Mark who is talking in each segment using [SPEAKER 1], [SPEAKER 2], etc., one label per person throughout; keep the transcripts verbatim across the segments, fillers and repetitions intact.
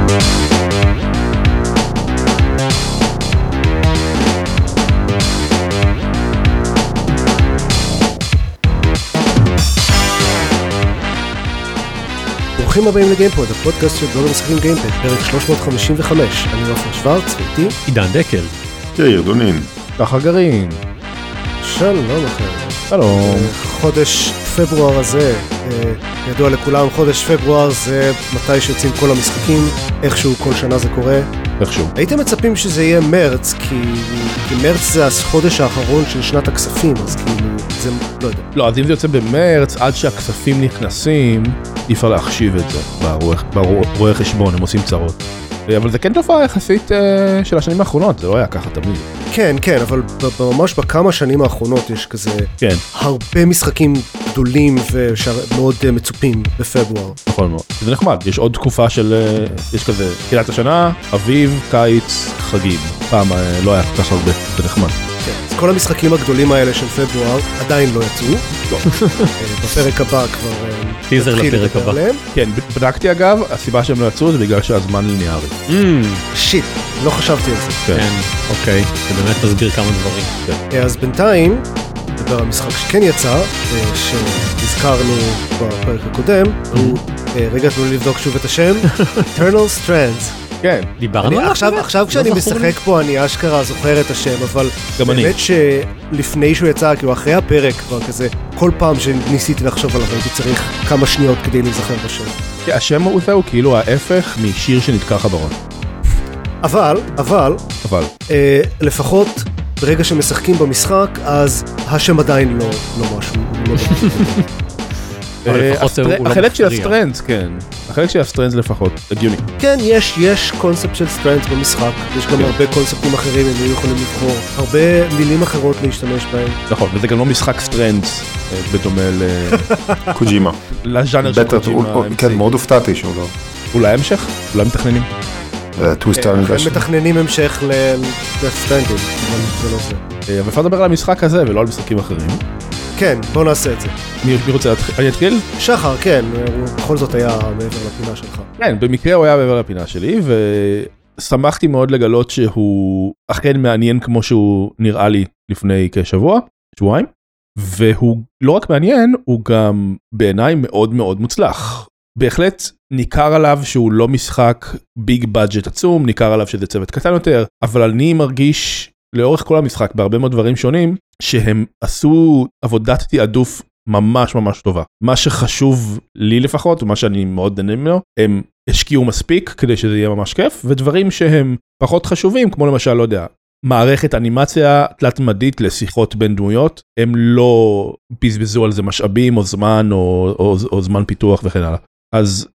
[SPEAKER 1] ברוכים הבאים לגיימפוד, הפודקאסט של בלוג המשחקים גיימפד, פרק שלוש מאות חמישים וחמש. אני עופר שוורץ, ואיתי
[SPEAKER 2] עידן דקל.
[SPEAKER 3] יאיר דונין.
[SPEAKER 2] ככה גרעין.
[SPEAKER 1] שלום לכם.
[SPEAKER 2] שלום.
[SPEAKER 1] חודש פברואר הזה, ידוע לכולם, חודש פברואר זה מתי שיוצאים כל המשחקים, איכשהו כל שנה זה קורה.
[SPEAKER 2] איכשהו.
[SPEAKER 1] הייתם מצפים שזה יהיה מרץ, כי, כי מרץ זה החודש האחרון של שנת הכספים, אז כאילו, זה לא יודע.
[SPEAKER 2] לא, אז אם זה יוצא במרץ, עד שהכספים נכנסים, אי אפשר להחשיב את זה ברואי חשבון, הם עושים צרות. אבל זה כן תופעה יחסית uh, של השנים האחרונות, זה לא היה ככה תמיד.
[SPEAKER 1] כן, כן, אבל ממש בכמה שנים האחרונות יש כזה
[SPEAKER 2] כן.
[SPEAKER 1] הרבה משחקים גדולים ומאוד uh, מצופים בפברואר.
[SPEAKER 2] נכון מאוד. זה נחמד, יש עוד תקופה של, uh, יש כזה, תחילת השנה, אביב, קיץ, חגים. פעם uh, לא היה כל כך הרבה, זה נחמד.
[SPEAKER 1] כן, אז כל המשחקים הגדולים האלה של פברואר עדיין לא יצאו.
[SPEAKER 2] לא.
[SPEAKER 1] בפרק הבא כבר
[SPEAKER 2] טיזר לפרק הבא. כן, בדקתי אגב, הסיבה שהם לא יצאו זה בגלל שהזמן ליניארי.
[SPEAKER 1] שיט, לא חשבתי על זה.
[SPEAKER 2] כן, אוקיי, זה באמת מסביר כמה דברים.
[SPEAKER 1] אז בינתיים, דבר המשחק שכן יצא, שהזכרנו בפרק הקודם, הוא, רגע תנו לי לבדוק שוב את השם, Eternal Strands.
[SPEAKER 2] כן, דיברנו עליו.
[SPEAKER 1] עכשיו, עכשיו כשאני משחק פה אני אשכרה זוכר את השם, אבל באמת שלפני שהוא יצא, כאילו אחרי הפרק כבר כזה, כל פעם שניסיתי לחשוב עליו, הייתי צריך כמה שניות כדי להיזכר בשם.
[SPEAKER 2] השם הוא זהו כאילו ההפך משיר שנתקע לך בראש.
[SPEAKER 1] אבל, אבל,
[SPEAKER 2] אבל,
[SPEAKER 1] אה, לפחות ברגע שמשחקים במשחק, אז השם עדיין לא, לא משהו, לא
[SPEAKER 2] החלק של הסטרנדס, כן. החלק של הסטרנדס לפחות, הגיוני.
[SPEAKER 1] כן, יש, יש קונספט של סטרנדס במשחק. יש גם הרבה קונספטים אחרים, הם יכולים לבחור. הרבה מילים אחרות להשתמש בהם.
[SPEAKER 2] נכון, וזה גם לא משחק סטרנדס, בדומה ל...
[SPEAKER 3] קוג'ימה.
[SPEAKER 2] לז'אנר של קוג'ימה.
[SPEAKER 3] כן, מאוד הופתעתי שהוא לא.
[SPEAKER 2] אולי המשך? אולי מתכננים?
[SPEAKER 3] טוויסטר
[SPEAKER 1] הם מתכננים המשך לסטרנדס, אבל זה לא זה.
[SPEAKER 2] אבל אפשר לדבר על המשחק הזה ולא על משחקים אחרים.
[SPEAKER 1] כן, בוא נעשה את זה.
[SPEAKER 2] מי רוצה להתחיל? אני אתחיל?
[SPEAKER 1] שחר, כן, הוא בכל זאת היה מעבר לפינה שלך.
[SPEAKER 2] כן, במקרה הוא היה מעבר לפינה שלי, ושמחתי מאוד לגלות שהוא אכן מעניין כמו שהוא נראה לי לפני כשבוע, שבועיים, והוא לא רק מעניין, הוא גם בעיניי מאוד מאוד מוצלח. בהחלט ניכר עליו שהוא לא משחק ביג בדג'ט עצום, ניכר עליו שזה צוות קטן יותר, אבל אני מרגיש לאורך כל המשחק בהרבה מאוד דברים שונים, שהם עשו עבודת תעדוף ממש ממש טובה. מה שחשוב לי לפחות, ומה שאני מאוד נהנה ממנו, הם השקיעו מספיק כדי שזה יהיה ממש כיף, ודברים שהם פחות חשובים, כמו למשל, לא יודע, מערכת אנימציה תלת-מדית לשיחות בין דמויות, הם לא בזבזו על זה משאבים או זמן או, או, או זמן פיתוח וכן הלאה. אז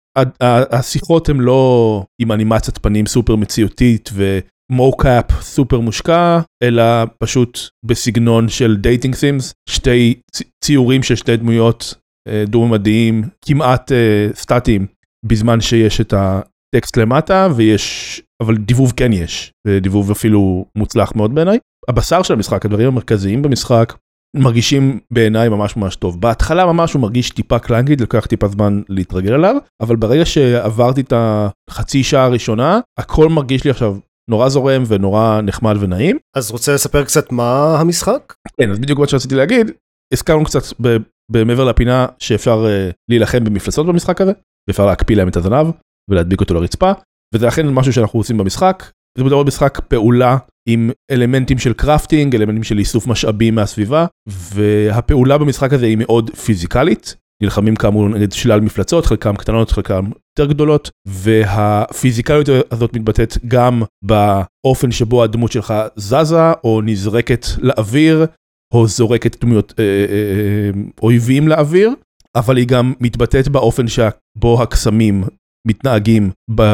[SPEAKER 2] השיחות הן לא עם אנימציית פנים סופר מציאותית ו... מוקאפ סופר מושקע, אלא פשוט בסגנון של דייטינג סימס, שתי ציורים של שתי דמויות דו-ממדיים, כמעט סטטיים, בזמן שיש את הטקסט למטה, ויש, אבל דיבוב כן יש, ודיבוב אפילו מוצלח מאוד בעיניי. הבשר של המשחק, הדברים המרכזיים במשחק, מרגישים בעיניי ממש ממש טוב. בהתחלה ממש הוא מרגיש טיפה קלנגית, לקח טיפה זמן להתרגל עליו, אבל ברגע שעברתי את החצי שעה הראשונה, הכל מרגיש לי עכשיו נורא זורם ונורא נחמד ונעים.
[SPEAKER 1] אז רוצה לספר קצת מה המשחק?
[SPEAKER 2] כן, אז בדיוק מה שרציתי להגיד, הזכרנו קצת במעבר לפינה שאפשר להילחם במפלצות במשחק הזה, ואפשר להקפיא להם את הזנב ולהדביק אותו לרצפה, וזה אכן משהו שאנחנו עושים במשחק. זה מדבר משחק פעולה עם אלמנטים של קראפטינג, אלמנטים של איסוף משאבים מהסביבה, והפעולה במשחק הזה היא מאוד פיזיקלית, נלחמים כאמור נגד שלל מפלצות, חלקם קטנות, חלקם יותר גדולות, והפיזיקליות הזאת מתבטאת גם באופן שבו הדמות שלך זזה, או נזרקת לאוויר, או זורקת דמויות אה, אה, אה, אויבים לאוויר, אבל היא גם מתבטאת באופן שבו הקסמים מתנהגים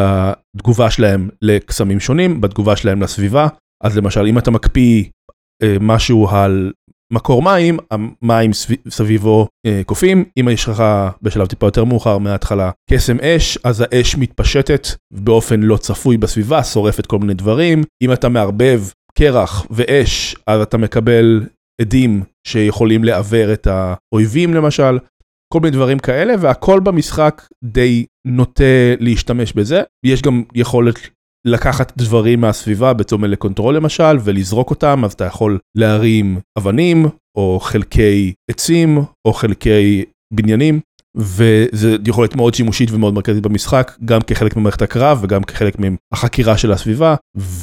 [SPEAKER 2] בתגובה שלהם לקסמים שונים, בתגובה שלהם לסביבה. אז למשל, אם אתה מקפיא אה, משהו על מקור מים, המים סביבו אה, קופים, אם יש לך בשלב טיפה יותר מאוחר מההתחלה קסם אש, אז האש מתפשטת באופן לא צפוי בסביבה, שורפת כל מיני דברים. אם אתה מערבב קרח ואש, אז אתה מקבל עדים שיכולים לעבר את האויבים למשל, כל מיני דברים כאלה, והכל במשחק די נוטה להשתמש בזה, יש גם יכולת לקחת דברים מהסביבה בצומה לקונטרול למשל, ולזרוק אותם, אז אתה יכול להרים אבנים, או חלקי עצים, או חלקי בניינים, וזה יכולת מאוד שימושית ומאוד מרכזית במשחק, גם כחלק ממערכת הקרב, וגם כחלק מהחקירה של הסביבה,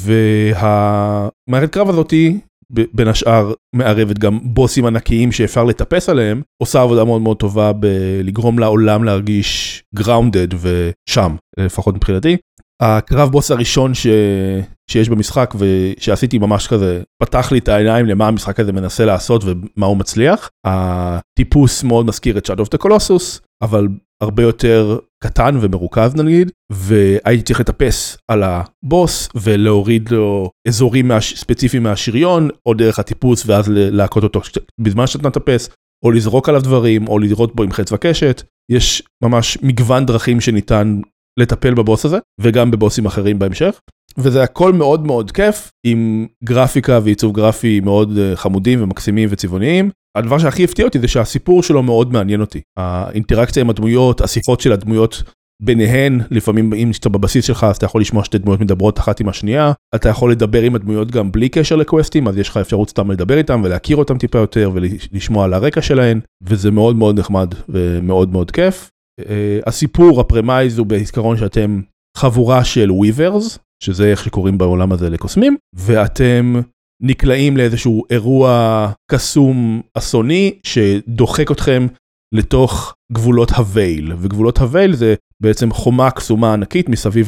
[SPEAKER 2] והמערכת קרב הזאת היא, בין השאר מערבת גם בוסים ענקיים שאפשר לטפס עליהם, עושה עבודה מאוד מאוד טובה בלגרום לעולם להרגיש grounded ושם, לפחות מבחינתי. הקרב בוס הראשון ש... שיש במשחק ושעשיתי ממש כזה, פתח לי את העיניים למה המשחק הזה מנסה לעשות ומה הוא מצליח. הטיפוס מאוד מזכיר את Shadow of the Colossus, אבל הרבה יותר קטן ומרוכז נגיד, והייתי צריך לטפס על הבוס ולהוריד לו אזורים ספציפיים מהשריון, או דרך הטיפוס ואז להכות אותו בזמן שאתה מטפס, או לזרוק עליו דברים, או לראות בו עם חץ וקשת. יש ממש מגוון דרכים שניתן לטפל בבוס הזה, וגם בבוסים אחרים בהמשך, וזה הכל מאוד מאוד כיף, עם גרפיקה ועיצוב גרפי מאוד חמודים ומקסימים וצבעוניים. הדבר שהכי הפתיע אותי זה שהסיפור שלו מאוד מעניין אותי. האינטראקציה עם הדמויות, השיחות של הדמויות ביניהן, לפעמים אם שאתה בבסיס שלך, אז אתה יכול לשמוע שתי דמויות מדברות אחת עם השנייה, אתה יכול לדבר עם הדמויות גם בלי קשר לקווסטים, אז יש לך אפשרות סתם לדבר איתם ולהכיר אותם טיפה יותר, ולשמוע על הרקע שלהן, וזה מאוד מאוד נחמד ומאוד מאוד כיף. הסיפור, הפרמייז הוא בהזכרון שאתם חבורה של וויברס, שזה איך שקוראים בעולם הזה לקוסמים, ואתם נקלעים לאיזשהו אירוע קסום אסוני, שדוחק אתכם לתוך גבולות הווייל, וגבולות הווייל זה בעצם חומה קסומה ענקית מסביב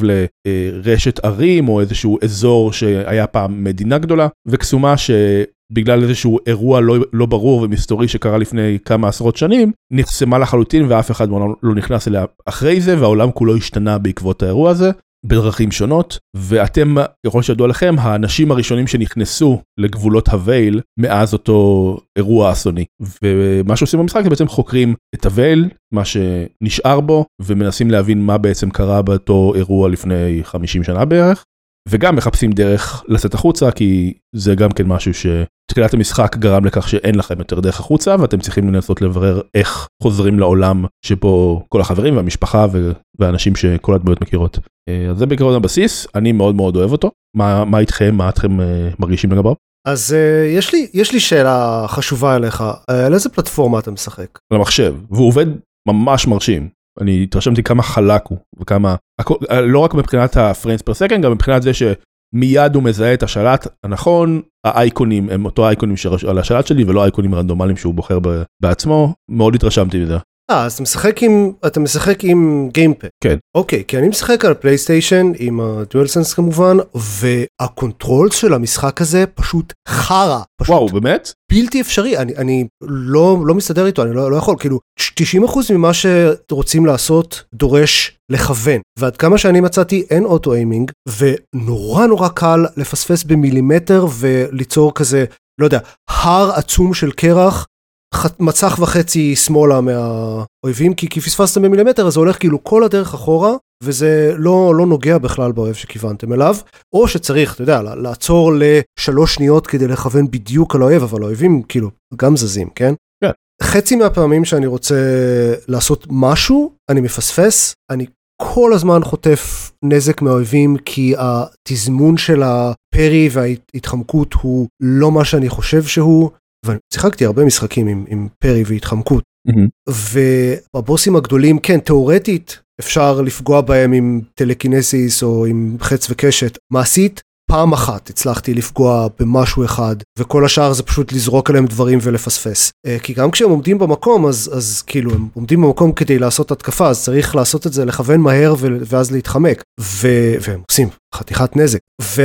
[SPEAKER 2] לרשת ערים, או איזשהו אזור שהיה פעם מדינה גדולה, וקסומה שבגלל איזשהו אירוע לא, לא ברור ומסתורי שקרה לפני כמה עשרות שנים, נחסמה לחלוטין ואף אחד לא נכנס אליה אחרי זה, והעולם כולו השתנה בעקבות האירוע הזה, בדרכים שונות, ואתם, ככל שידוע לכם, האנשים הראשונים שנכנסו לגבולות הווייל מאז אותו אירוע אסוני. ומה שעושים במשחק זה בעצם חוקרים את הווייל, מה שנשאר בו, ומנסים להבין מה בעצם קרה באותו אירוע לפני חמישים שנה בערך, וגם מחפשים דרך לצאת החוצה, כי זה גם כן משהו שתחילת המשחק גרם לכך שאין לכם יותר דרך החוצה, ואתם צריכים לנסות לברר איך חוזרים לעולם שבו כל החברים והמשפחה והאנשים שכל הדמויות מכירות. אז זה בעיקרון הבסיס, אני מאוד מאוד אוהב אותו. מה, מה איתכם, מה אתם מרגישים לגביו?
[SPEAKER 1] אז uh, יש לי, יש לי שאלה חשובה אליך, uh, על איזה פלטפורמה אתה משחק?
[SPEAKER 2] על המחשב, והוא עובד ממש מרשים. אני התרשמתי כמה חלק הוא, וכמה, לא רק מבחינת ה-frames per second, גם מבחינת זה שמיד הוא מזהה את השלט הנכון, האייקונים הם אותו האייקונים על השלט שלי, ולא האייקונים רנדומליים שהוא בוחר בעצמו, מאוד התרשמתי מזה.
[SPEAKER 1] אה, אז אתה משחק עם, אתה משחק עם גיימפד.
[SPEAKER 2] כן.
[SPEAKER 1] אוקיי, כי אני משחק על פלייסטיישן, עם הדואלסנס כמובן, והקונטרול של המשחק הזה פשוט חרה. פשוט
[SPEAKER 2] וואו, באמת?
[SPEAKER 1] בלתי אפשרי, אני, אני לא, לא מסתדר איתו, אני לא, לא יכול, כאילו, תשעים אחוז ממה שרוצים לעשות דורש לכוון, ועד כמה שאני מצאתי אין אוטו-איימינג, ונורא נורא קל לפספס במילימטר, וליצור כזה, לא יודע, הר עצום של קרח, מצח וחצי שמאלה מהאויבים, כי, כי פספסתם במילימטר, אז זה הולך כאילו כל הדרך אחורה, וזה לא, לא נוגע בכלל באויב שכיוונתם אליו, או שצריך, אתה יודע, לעצור לשלוש שניות כדי לכוון בדיוק על האויב, אבל האויבים כאילו גם זזים, כן?
[SPEAKER 2] כן.
[SPEAKER 1] חצי מהפעמים שאני רוצה לעשות משהו, אני מפספס, אני כל הזמן חוטף נזק מהאויבים, כי התזמון של הפרי וההתחמקות הוא לא מה שאני חושב שהוא, ושיחקתי הרבה משחקים עם, עם פרי והתחמקות, mm-hmm. ובבוסים הגדולים, כן, תיאורטית, אפשר לפגוע בהם עם טלקינסיס או עם חץ וקשת. מעשית, פעם אחת הצלחתי לפגוע במשהו אחד, וכל השאר זה פשוט לזרוק עליהם דברים ולפספס. כי גם כשהם עומדים במקום, אז, אז כאילו, הם עומדים במקום כדי לעשות התקפה, אז צריך לעשות את זה, לכוון מהר ואז להתחמק. ו... והם עושים חתיכת נזק.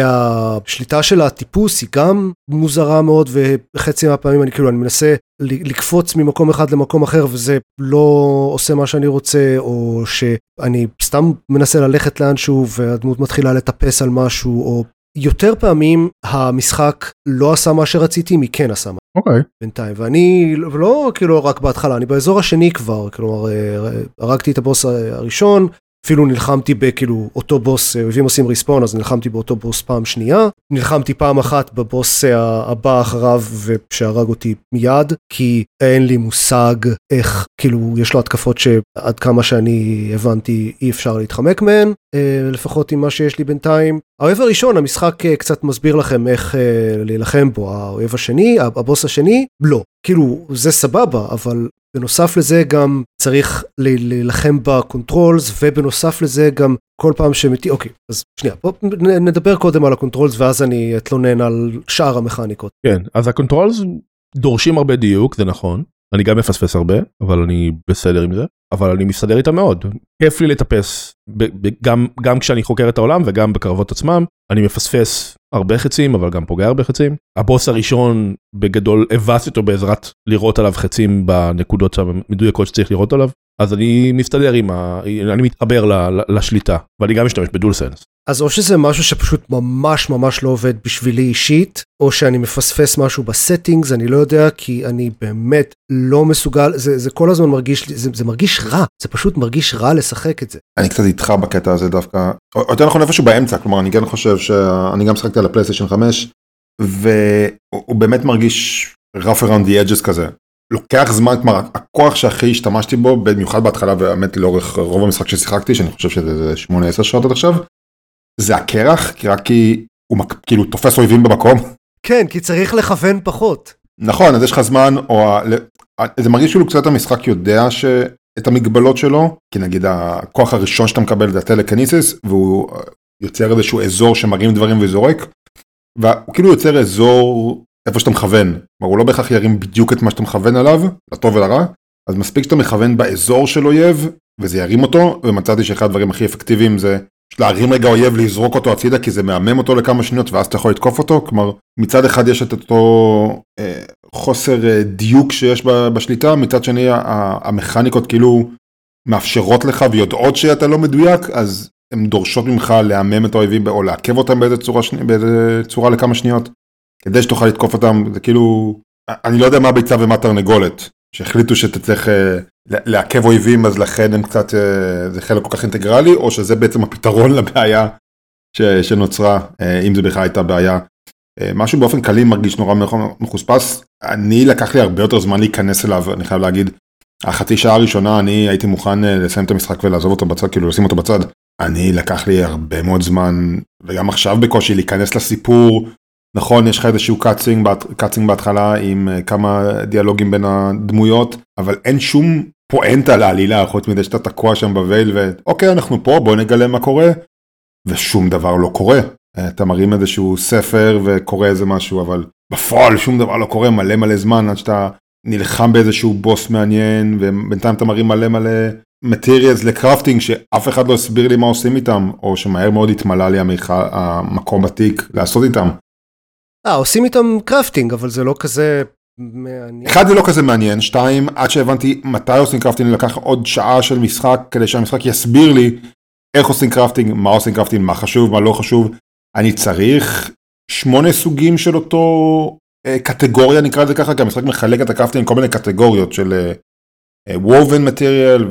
[SPEAKER 1] והשליטה של הטיפוס היא גם מוזרה מאוד, וחצי מהפעמים אני כאילו, אני מנסה לקפוץ ממקום אחד למקום אחר, וזה לא עושה מה שאני רוצה, או שאני סתם מנסה ללכת לאנשהו, והדמות מתחילה לטפס על משהו, או יותר פעמים המשחק לא עשה מה שרציתי, מי כן עשה מה.
[SPEAKER 2] אוקיי.
[SPEAKER 1] בינתיים, ואני לא כאילו רק בהתחלה, אני באזור השני כבר, כלומר, הרגתי את הבוס הראשון, אפילו נלחמתי בכאילו אותו בוס, אויבים עושים ריספון, אז נלחמתי באותו בוס פעם שנייה, נלחמתי פעם אחת בבוס הבא אחריו ושהרג אותי מיד, כי אין לי מושג איך, כאילו יש לו התקפות שעד כמה שאני הבנתי אי אפשר להתחמק מהן, לפחות עם מה שיש לי בינתיים. האויב הראשון, המשחק קצת מסביר לכם איך להילחם בו, האויב השני, הבוס השני, לא. כאילו זה סבבה, אבל בנוסף לזה גם צריך להילחם בקונטרולס, ובנוסף לזה גם כל פעם שמתי, אוקיי, אז שנייה, בוא נדבר קודם על הקונטרולס, ואז אני אתלונן על שאר המכניקות.
[SPEAKER 2] כן, אז הקונטרולס דורשים הרבה דיוק, זה נכון. אני גם מפספס הרבה, אבל אני בסדר עם זה, אבל אני מסתדר איתה מאוד. כיף לי לטפס, גם, גם כשאני חוקר את העולם וגם בקרבות עצמם, אני מפספס הרבה חצים, אבל גם פוגע הרבה חצים. הבוס הראשון בגדול הבאתי אותו בעזרת לראות עליו חצים בנקודות המדויקות שצריך לראות עליו, אז אני מסתדר עם ה... אני מתחבר ל, לשליטה, ואני גם משתמש בדול סנס.
[SPEAKER 1] אז או שזה משהו שפשוט ממש ממש לא עובד בשבילי אישית, או שאני מפספס משהו בסטינגס, אני לא יודע, כי אני באמת לא מסוגל, זה, זה כל הזמן מרגיש, זה, זה מרגיש רע, זה פשוט מרגיש רע לשחק את זה.
[SPEAKER 3] אני קצת איתך בקטע הזה דווקא, או יותר נכון איפשהו באמצע, כלומר אני כן חושב שאני גם שחקתי על הפלייסטיישן חמש, והוא באמת מרגיש rough around the edges כזה. לוקח זמן, כלומר, הכוח שהכי השתמשתי בו, במיוחד בהתחלה, ובאמת לאורך רוב המשחק ששיחקתי, שאני חושב שזה שמונה עשר שעות עד עכשיו, זה הקרח, כי רק כי הוא כאילו תופס אויבים במקום.
[SPEAKER 1] כן, כי צריך לכוון פחות.
[SPEAKER 3] נכון, אז יש לך זמן, או זה מרגיש כאילו קצת המשחק יודע את המגבלות שלו, כי נגיד הכוח הראשון שאתה מקבל זה הטלקניסיס, והוא יוצר איזשהו אזור שמרים דברים וזורק, והוא כאילו יוצר אזור איפה שאתה מכוון, כלומר הוא לא בהכרח ירים בדיוק את מה שאתה מכוון עליו, לטוב ולרע, אז מספיק שאתה מכוון באזור של אויב, וזה ירים אותו, ומצאתי שאחד הדברים הכי אפקטיביים זה להרים רגע אויב, לזרוק אותו הצידה, כי זה מאמם אותו לכמה שניות, ואז אתה יכול לתקוף אותו, כלומר מצד אחד יש את אותו אה, חוסר אה, דיוק שיש בשליטה, מצד שני המכניקות כאילו מאפשרות לך ויודעות שאתה לא מדויק, אז הן דורשות ממך להאמם את האויבים, או לעכב אותם באיזה צורה, באיזה צורה לכמה שניות, כדי שתוכל לתקוף אותם, זה כאילו, אני לא יודע מה ביצה ומה תרנגולת, שהחליטו שאתה צריך לעכב אויבים, אז לכן הם קצת, זה חלק כל כך אינטגרלי, או שזה בעצם הפתרון לבעיה שנוצרה, אם זה בכלל הייתה בעיה. משהו באופן כללי מרגיש נורא מחוספס, אני לקח לי הרבה יותר זמן להיכנס אליו, אני חייב להגיד, החצי שעה הראשונה אני הייתי מוכן לסיים את המשחק ולעזוב אותו בצד, כאילו לשים אותו בצד, אני לקח לי הרבה מאוד זמן, וגם עכשיו בקושי להיכנס לסיפור, נכון, יש לך איזשהו קאצינג, קאצינג בהתחלה עם כמה דיאלוגים בין הדמויות, אבל אין שום פואנטה לעלילה, חוץ מדי שאתה תקוע שם בוויל, ואוקיי, אנחנו פה, בוא נגלה מה קורה, ושום דבר לא קורה. אתה מרים איזשהו ספר וקורא איזה משהו, אבל בפועל שום דבר לא קורה, מלא מלא זמן, עד שאתה נלחם באיזשהו בוס מעניין, ובינתיים אתה מרים מלא מלא מטריאלס לקראפטינג, שאף אחד לא הסביר לי מה עושים איתם, או שמהר מאוד התמלא לי המקום בתיק לעשות איתם.
[SPEAKER 1] אה, עושים איתם קראפטינג, אבל זה לא כזה מעניין.
[SPEAKER 3] אחד, זה לא כזה מעניין. שתיים, עד שהבנתי מתי עושים קראפטינג, לקח עוד שעה של משחק, כדי שהמשחק יסביר לי איך עושים קראפטינג, מה עושים קראפטינג, מה חשוב, מה לא חשוב. אני צריך שמונה סוגים של אותו אה, קטגוריה, נקרא לזה ככה, כי המשחק מחלק את הקראפטינג כל מיני קטגוריות של אה, woven material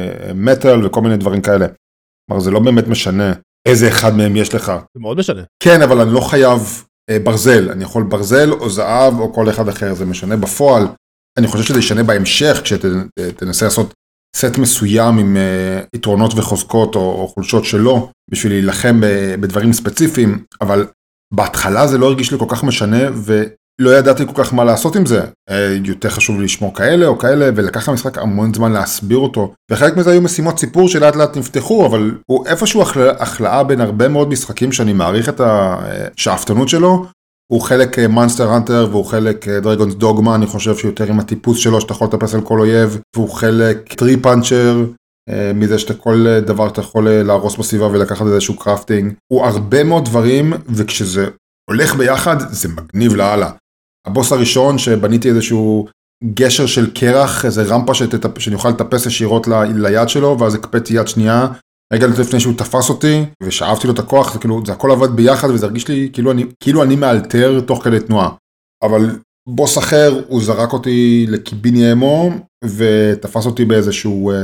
[SPEAKER 3] ומטל וכל מיני דברים כאלה. כלומר, זה לא באמת משנה איזה אחד מהם יש לך.
[SPEAKER 2] זה מאוד משנה.
[SPEAKER 3] כן, אבל אני לא חייב ברזל, אני יכול ברזל או זהב או כל אחד אחר, זה משנה בפועל, אני חושב שזה ישנה בהמשך, כשתנסה לעשות סט מסוים עם יתרונות וחוזקות או, או חולשות שלו, בשביל להילחם בדברים ספציפיים, אבל בהתחלה זה לא הרגיש לי כל כך משנה, ולא ידעתי כל כך מה לעשות עם זה, יותר חשוב לשמור כאלה או כאלה, ולקח המשחק המון זמן להסביר אותו, וחלק מזה היו משימות סיפור שלאט לאט נפתחו, אבל הוא איפשהו החלאה בין הרבה מאוד משחקים שאני מעריך את השאפתנות שלו, הוא חלק מונסטר הנטר, והוא חלק דרגונס דוגמה, אני חושב שיותר עם הטיפוס שלו, שאתה יכול לטפס על כל אויב, והוא חלק טרי פאנצ'ר, מזה שאתה כל דבר אתה יכול להרוס בסביבה ולקחת איזשהו קראפטינג, הוא הרבה מאוד דברים, וכשזה הולך ביחד, זה מגניב להלאה. הבוס הראשון שבניתי איזשהו גשר של קרח, איזה רמפה שתטפ... שאני אוכל לטפס ישירות ל... ליד שלו, ואז הקפאתי יד שנייה, רגע לפני שהוא תפס אותי, ושאבתי לו את הכוח, זה, כאילו, זה הכל עבד ביחד, וזה הרגיש לי כאילו אני, כאילו אני מאלתר תוך כדי תנועה. אבל בוס אחר, הוא זרק אותי לקיביני אמו, ותפס אותי באיזשהו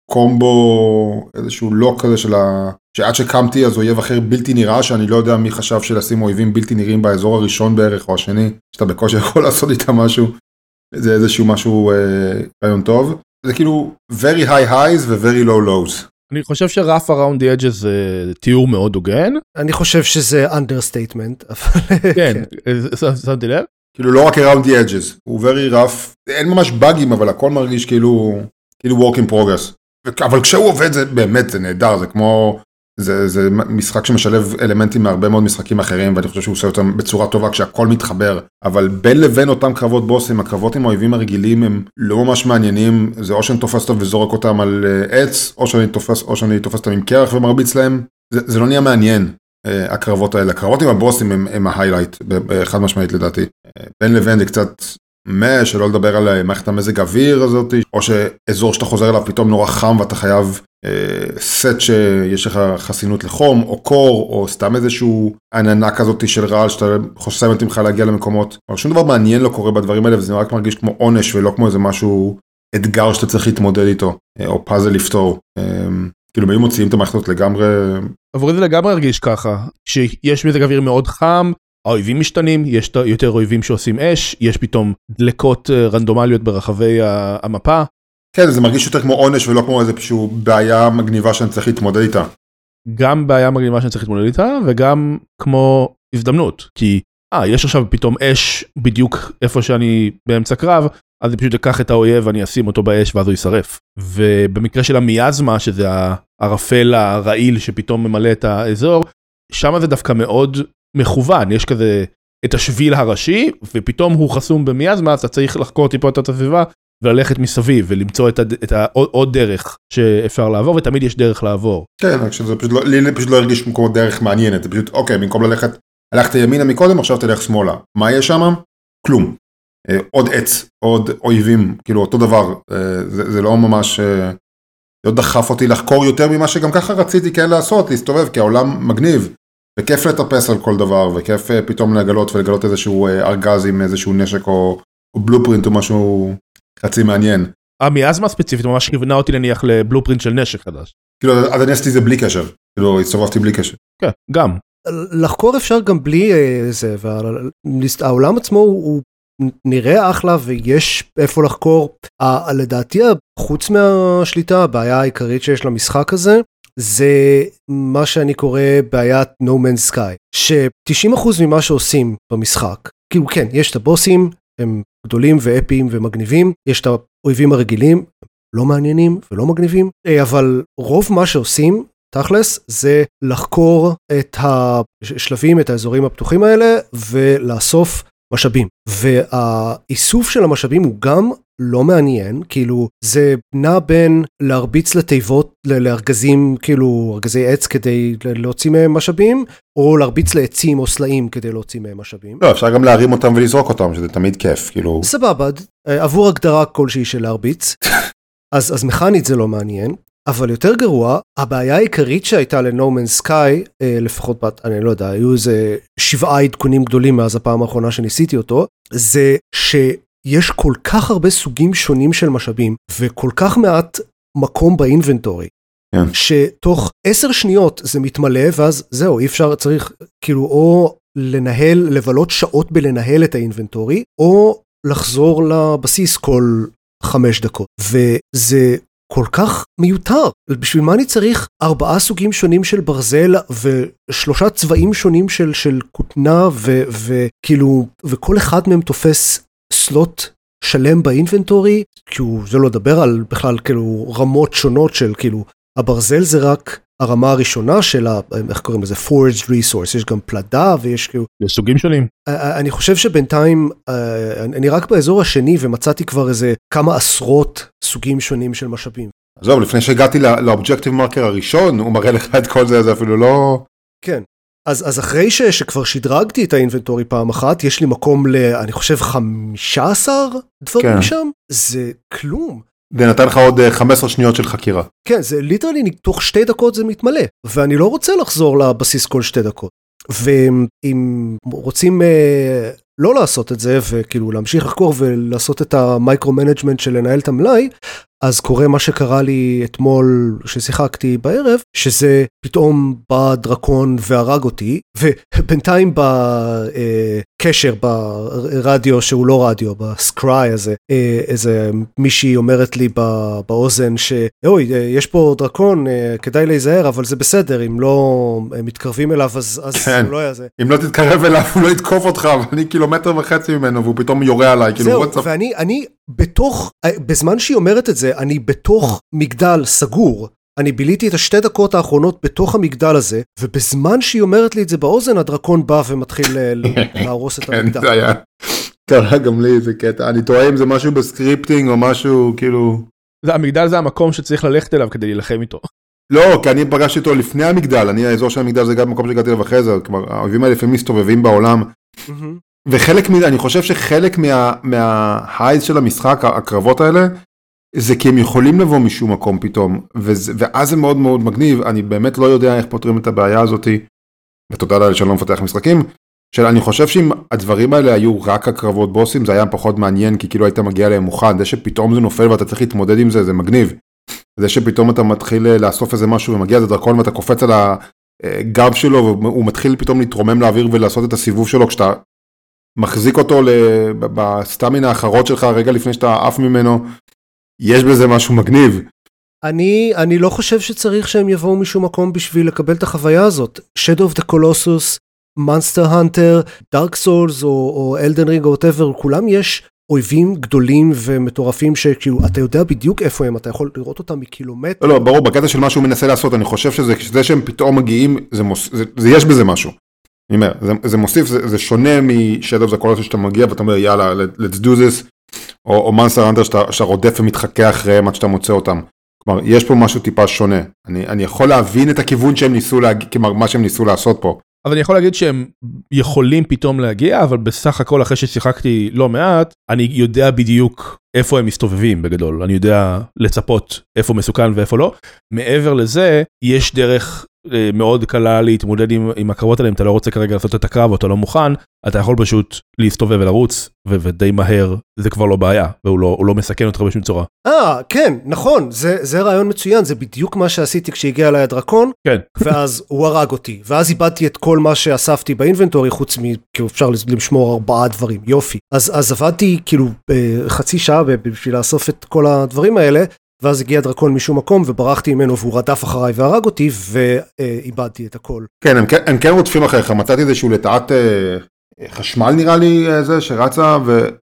[SPEAKER 3] קומבו, איזשהו לוק כזה של ה... שעד שקמתי אז אויב אחר בלתי נראה, שאני לא יודע מי חשב שלשים אויבים בלתי נראים באזור הראשון בערך או השני, שאתה בקושי יכול לעשות איתה משהו, זה איזשהו משהו אה, רעיון טוב. זה כאילו very high highs ו-very low lows.
[SPEAKER 2] אני חושב שרף around the edges זה תיאור מאוד הוגן.
[SPEAKER 1] אני חושב שזה understatement.
[SPEAKER 2] כן, שמתי לב.
[SPEAKER 3] כאילו לא רק around the edges, הוא very rough, אין ממש באגים, אבל הכל מרגיש כאילו, כאילו work in progress. אבל כשהוא עובד זה באמת, זה נהדר, זה כמו, זה, זה משחק שמשלב אלמנטים מהרבה מאוד משחקים אחרים, ואני חושב שהוא עושה אותם בצורה טובה כשהכל מתחבר, אבל בין לבין אותם קרבות בוסים, הקרבות עם האויבים הרגילים הם לא ממש מעניינים, זה או שאני תופס אותם וזורק אותם על עץ, או שאני תופס, או שאני תופס אותם עם קרח ומרביץ להם, זה, זה לא נהיה מעניין. הקרבות האלה, הקרבות עם הבוסים הם, הם ההיילייט, חד משמעית לדעתי. בין לבין זה קצת מה, שלא לדבר על מערכת המזג אוויר הזאת, או שאזור שאתה חוזר אליו פתאום נורא חם, ואתה חייב אה, סט שיש לך חסינות לחום, או קור, או סתם איזשהו עננה כזאת של רעל, שאתה חוסם את ממך להגיע למקומות. אבל שום דבר מעניין לא קורה בדברים האלה, וזה רק מרגיש כמו עונש, ולא כמו איזה משהו אתגר שאתה צריך להתמודד איתו, או פאזל לפתור. אה, כאילו, היו מוציאים את המערכת לגמרי...
[SPEAKER 2] עבורי זה לגמרי הרגיש ככה, שיש מזג אוויר מאוד חם, האויבים משתנים, יש יותר אויבים שעושים אש, יש פתאום דלקות רנדומליות ברחבי המפה.
[SPEAKER 3] כן, זה מרגיש יותר כמו עונש ולא כמו איזושהי בעיה מגניבה שאני צריך להתמודד איתה.
[SPEAKER 2] גם בעיה מגניבה שאני צריך להתמודד איתה, וגם כמו הזדמנות, כי אה, יש עכשיו פתאום אש בדיוק איפה שאני באמצע קרב, אז אני פשוט אקח את האויב ואני אשים אותו באש ואז הוא יישרף. ובמקרה של המיאזמה, שזה הערפל הרעיל שפתאום ממלא את האזור, שם זה דווקא מאוד מכוון, יש כזה את השביל הראשי, ופתאום הוא חסום במיאזמה, אז אתה צריך לחקור טיפה את הסביבה, וללכת מסביב, ולמצוא את, את עוד דרך שאפשר לעבור, ותמיד יש דרך לעבור.
[SPEAKER 3] כן, שזה פשוט לא, לי פשוט לא הרגיש כמו דרך מעניינת, זה פשוט, אוקיי, במקום ללכת, הלכת ימינה מקודם, עכשיו תלך שמאלה. מה יש שם? כלום. עוד עץ, עוד אויבים, כאילו אותו דבר, זה, זה לא ממש, לא דחף אותי לחקור יותר ממה שגם ככה רציתי כן לעשות, להסתובב, כי העולם מגניב, וכיף לטפס על כל דבר, וכיף פתאום לגלות ולגלות איזשהו ארגז עם איזשהו נשק או, או בלופרינט או משהו חצי מעניין.
[SPEAKER 2] המיאזמה ספציפית ממש כיוונה אותי להניח לבלופרינט של נשק חדש.
[SPEAKER 3] כאילו, אז אני עשיתי זה בלי קשר, כאילו, הסתובבתי בלי קשר.
[SPEAKER 2] כן, גם.
[SPEAKER 1] לחקור אפשר גם בלי זה, והעולם עצמו הוא נראה אחלה ויש איפה לחקור. לדעתי, חוץ מהשליטה, הבעיה העיקרית שיש למשחק הזה, זה מה שאני קורא בעיית No Man's Sky, ש-תשעים אחוז ממה שעושים במשחק, כאילו כן, יש את הבוסים, הם גדולים ואפיים ומגניבים, יש את האויבים הרגילים, לא מעניינים ולא מגניבים, אבל רוב מה שעושים, תכלס, זה לחקור את השלבים, את האזורים הפתוחים האלה, ולאסוף משאבים. והאיסוף של המשאבים הוא גם לא מעניין, כאילו זה נע בין להרביץ לתיבות, לארגזים, כאילו ארגזי עץ כדי להוציא מהם משאבים, או להרביץ לעצים או סלעים כדי להוציא מהם משאבים.
[SPEAKER 3] לא, אפשר גם להרים אותם ולזרוק אותם, שזה תמיד כיף, כאילו.
[SPEAKER 1] סבבה, עבור הגדרה כלשהי של להרביץ, אז, אז מכנית זה לא מעניין, אבל יותר גרוע, הבעיה העיקרית שהייתה ל-No Man's Sky, לפחות בת, אני לא יודע, היו איזה שבעה עדכונים גדולים מאז הפעם האחרונה שניסיתי אותו, זה שיש כל כך הרבה סוגים שונים של משאבים, וכל כך מעט מקום באינבנטורי, yeah. שתוך עשר שניות זה מתמלא, ואז זהו, אי אפשר, צריך כאילו או לנהל, לבלות שעות בלנהל את האינבנטורי, או לחזור לבסיס כל חמש דקות, וזה כל כך מיותר. בשביל מה אני צריך ארבעה סוגים שונים של ברזל ושלושה צבעים שונים של של כותנה וכאילו וכל אחד מהם תופס סלוט שלם באינבנטורי, כאילו זה לא דבר על בכלל כאילו רמות שונות של כאילו הברזל זה רק הרמה הראשונה של ה, איך קוראים לזה, forged resource, יש גם פלדה ויש כאילו...
[SPEAKER 2] יש סוגים שונים.
[SPEAKER 1] אני חושב שבינתיים, אני רק באזור השני ומצאתי כבר איזה כמה עשרות סוגים שונים של משאבים.
[SPEAKER 3] עזוב, לפני שהגעתי לאובג'קטיב מרקר הראשון, הוא מראה לך את כל זה, זה אפילו לא...
[SPEAKER 1] כן. אז, אז אחרי ש, שכבר שדרגתי את האינבנטורי פעם אחת, יש לי מקום ל, אני חושב, חמישה עשר דברים כן. שם, זה כלום.
[SPEAKER 3] זה נתן לך עוד חמש עשרה שניות של חקירה.
[SPEAKER 1] כן, זה ליטרלי, תוך שתי דקות זה מתמלא, ואני לא רוצה לחזור לבסיס כל שתי דקות. ואם רוצים אה, לא לעשות את זה, וכאילו להמשיך לחקור ולעשות את המייקרו-מנג'מנט של לנהל את המלאי, אז קורה מה שקרה לי אתמול ששיחקתי בערב, שזה פתאום בא דרקון והרג אותי, ובינתיים בקשר ברדיו שהוא לא רדיו, בסקריי הזה, איזה מישהי אומרת לי באוזן שאוי, יש פה דרקון, כדאי להיזהר, אבל זה בסדר, אם לא מתקרבים אליו, אז הוא לא יעזה.
[SPEAKER 3] אם לא תתקרב אליו, הוא לא יתקוף אותך, ואני קילומטר וחצי ממנו, והוא פתאום יורה עליי.
[SPEAKER 1] זהו, ואני, אני בתוך, בזמן שהיא אומרת את זה, אני בתוך מגדל סגור, אני ביליתי את השתי דקות האחרונות בתוך המגדל הזה, ובזמן שהיא אומרת לי את זה באוזן, הדרקון בא ומתחיל להרוס את המגדל.
[SPEAKER 3] כן, זה היה, קרה גם לי, זה קטע, אני טועה אם זה משהו בסקריפטינג, או משהו כאילו...
[SPEAKER 2] המגדל זה המקום שצריך ללכת אליו כדי להילחם איתו.
[SPEAKER 3] לא, כי אני פגשתי אותו לפני המגדל, אני האזור של המגדל זה גם מקום שהגעתי אליו אחרי זה, כלומר, האויבים האלה לפעמים מסתובבים בעולם, וחלק מזה, אני חושב שחלק מההייז של המשחק, הקרבות האלה, זה כי הם יכולים לבוא משום מקום פתאום, ואז זה מאוד מאוד מגניב, אני באמת לא יודע איך פותרים את הבעיה הזאת, ותודה לאלה שאני לא מפתח משחקים, שאני חושב שאם הדברים האלה היו רק הקרבות בוסים, זה היה פחות מעניין, כי כאילו היית מגיע להם מוכן, זה שפתאום זה נופל ואתה צריך להתמודד עם זה, זה מגניב. זה שפתאום אתה מתחיל לאסוף איזה משהו ומגיע איזה דרקון ואתה קופץ על הגב שלו והוא מתחיל פתאום להתרומם לאוויר ולעשות את הסיבוב שלו כשאתה מחזיק אותו בסטמינה האחרות שלך רגע לפני שאתה עף ממנו, יש בזה משהו מגניב.
[SPEAKER 1] אני, אני לא חושב שצריך שהם יבואו משום מקום בשביל לקבל את החוויה הזאת. Shadow of the Colossus, Monster Hunter, Dark Souls או, או Elden Ring או whatever, כולם יש אויבים גדולים ומטורפים שכאילו אתה יודע בדיוק איפה הם, אתה יכול לראות אותם מקילומטר.
[SPEAKER 3] לא, לא, ברור, בקטע של מה שהוא מנסה לעשות, אני חושב שזה, שזה שהם פתאום מגיעים, זה, מוס, זה, זה יש בזה משהו. אני אומר, זה, זה מוסיף, זה, זה שונה מ-Shadow of the Colossus שאתה מגיע ואתה אומר יאללה, let's do this, או, או Monster Hunter שאתה, שאתה רודף ומתחכה אחריהם עד שאתה מוצא אותם. כלומר, יש פה משהו טיפה שונה. אני, אני יכול להבין את הכיוון שהם ניסו להגיע, כלומר, מה שהם ניסו לעשות פה.
[SPEAKER 2] אבל אני יכול להגיד שהם יכולים פתאום להגיע, אבל בסך הכל אחרי ששיחקתי לא מעט, אני יודע בדיוק איפה הם מסתובבים בגדול. אני יודע לצפות איפה מסוכן ואיפה לא. מעבר לזה, יש דרך מאוד קלה להתמודד עם, עם הקרבות עליהם, אתה לא רוצה כרגע לעשות את הקרב, או אתה לא מוכן, אתה יכול פשוט להסתובב ולרוץ, ו- ודי מהר, זה כבר לא בעיה, והוא לא, הוא לא מסכן אותך בשום צורה.
[SPEAKER 1] אה, כן, נכון, זה, זה רעיון מצוין, זה בדיוק מה שעשיתי כשהגיע אליי הדרקון,
[SPEAKER 2] כן.
[SPEAKER 1] ואז הוא הרג אותי, ואז איבדתי את כל מה שאספתי באינבנטורי, חוץ מ, כאילו אפשר לשמור ארבעה דברים, יופי. אז, אז עבדתי כאילו חצי שעה בשביל לאסוף את כל הדברים האלה, ואז הגיע דרקון משום מקום, וברחתי ממנו, והוא רדף אחריי והרג אותי, ואיבדתי את הכל.
[SPEAKER 3] כן, הם, הם כן רודפים אחריך, מצאתי איזשהו לטעת אה, חשמל נראה לי, אה, זה שרצה,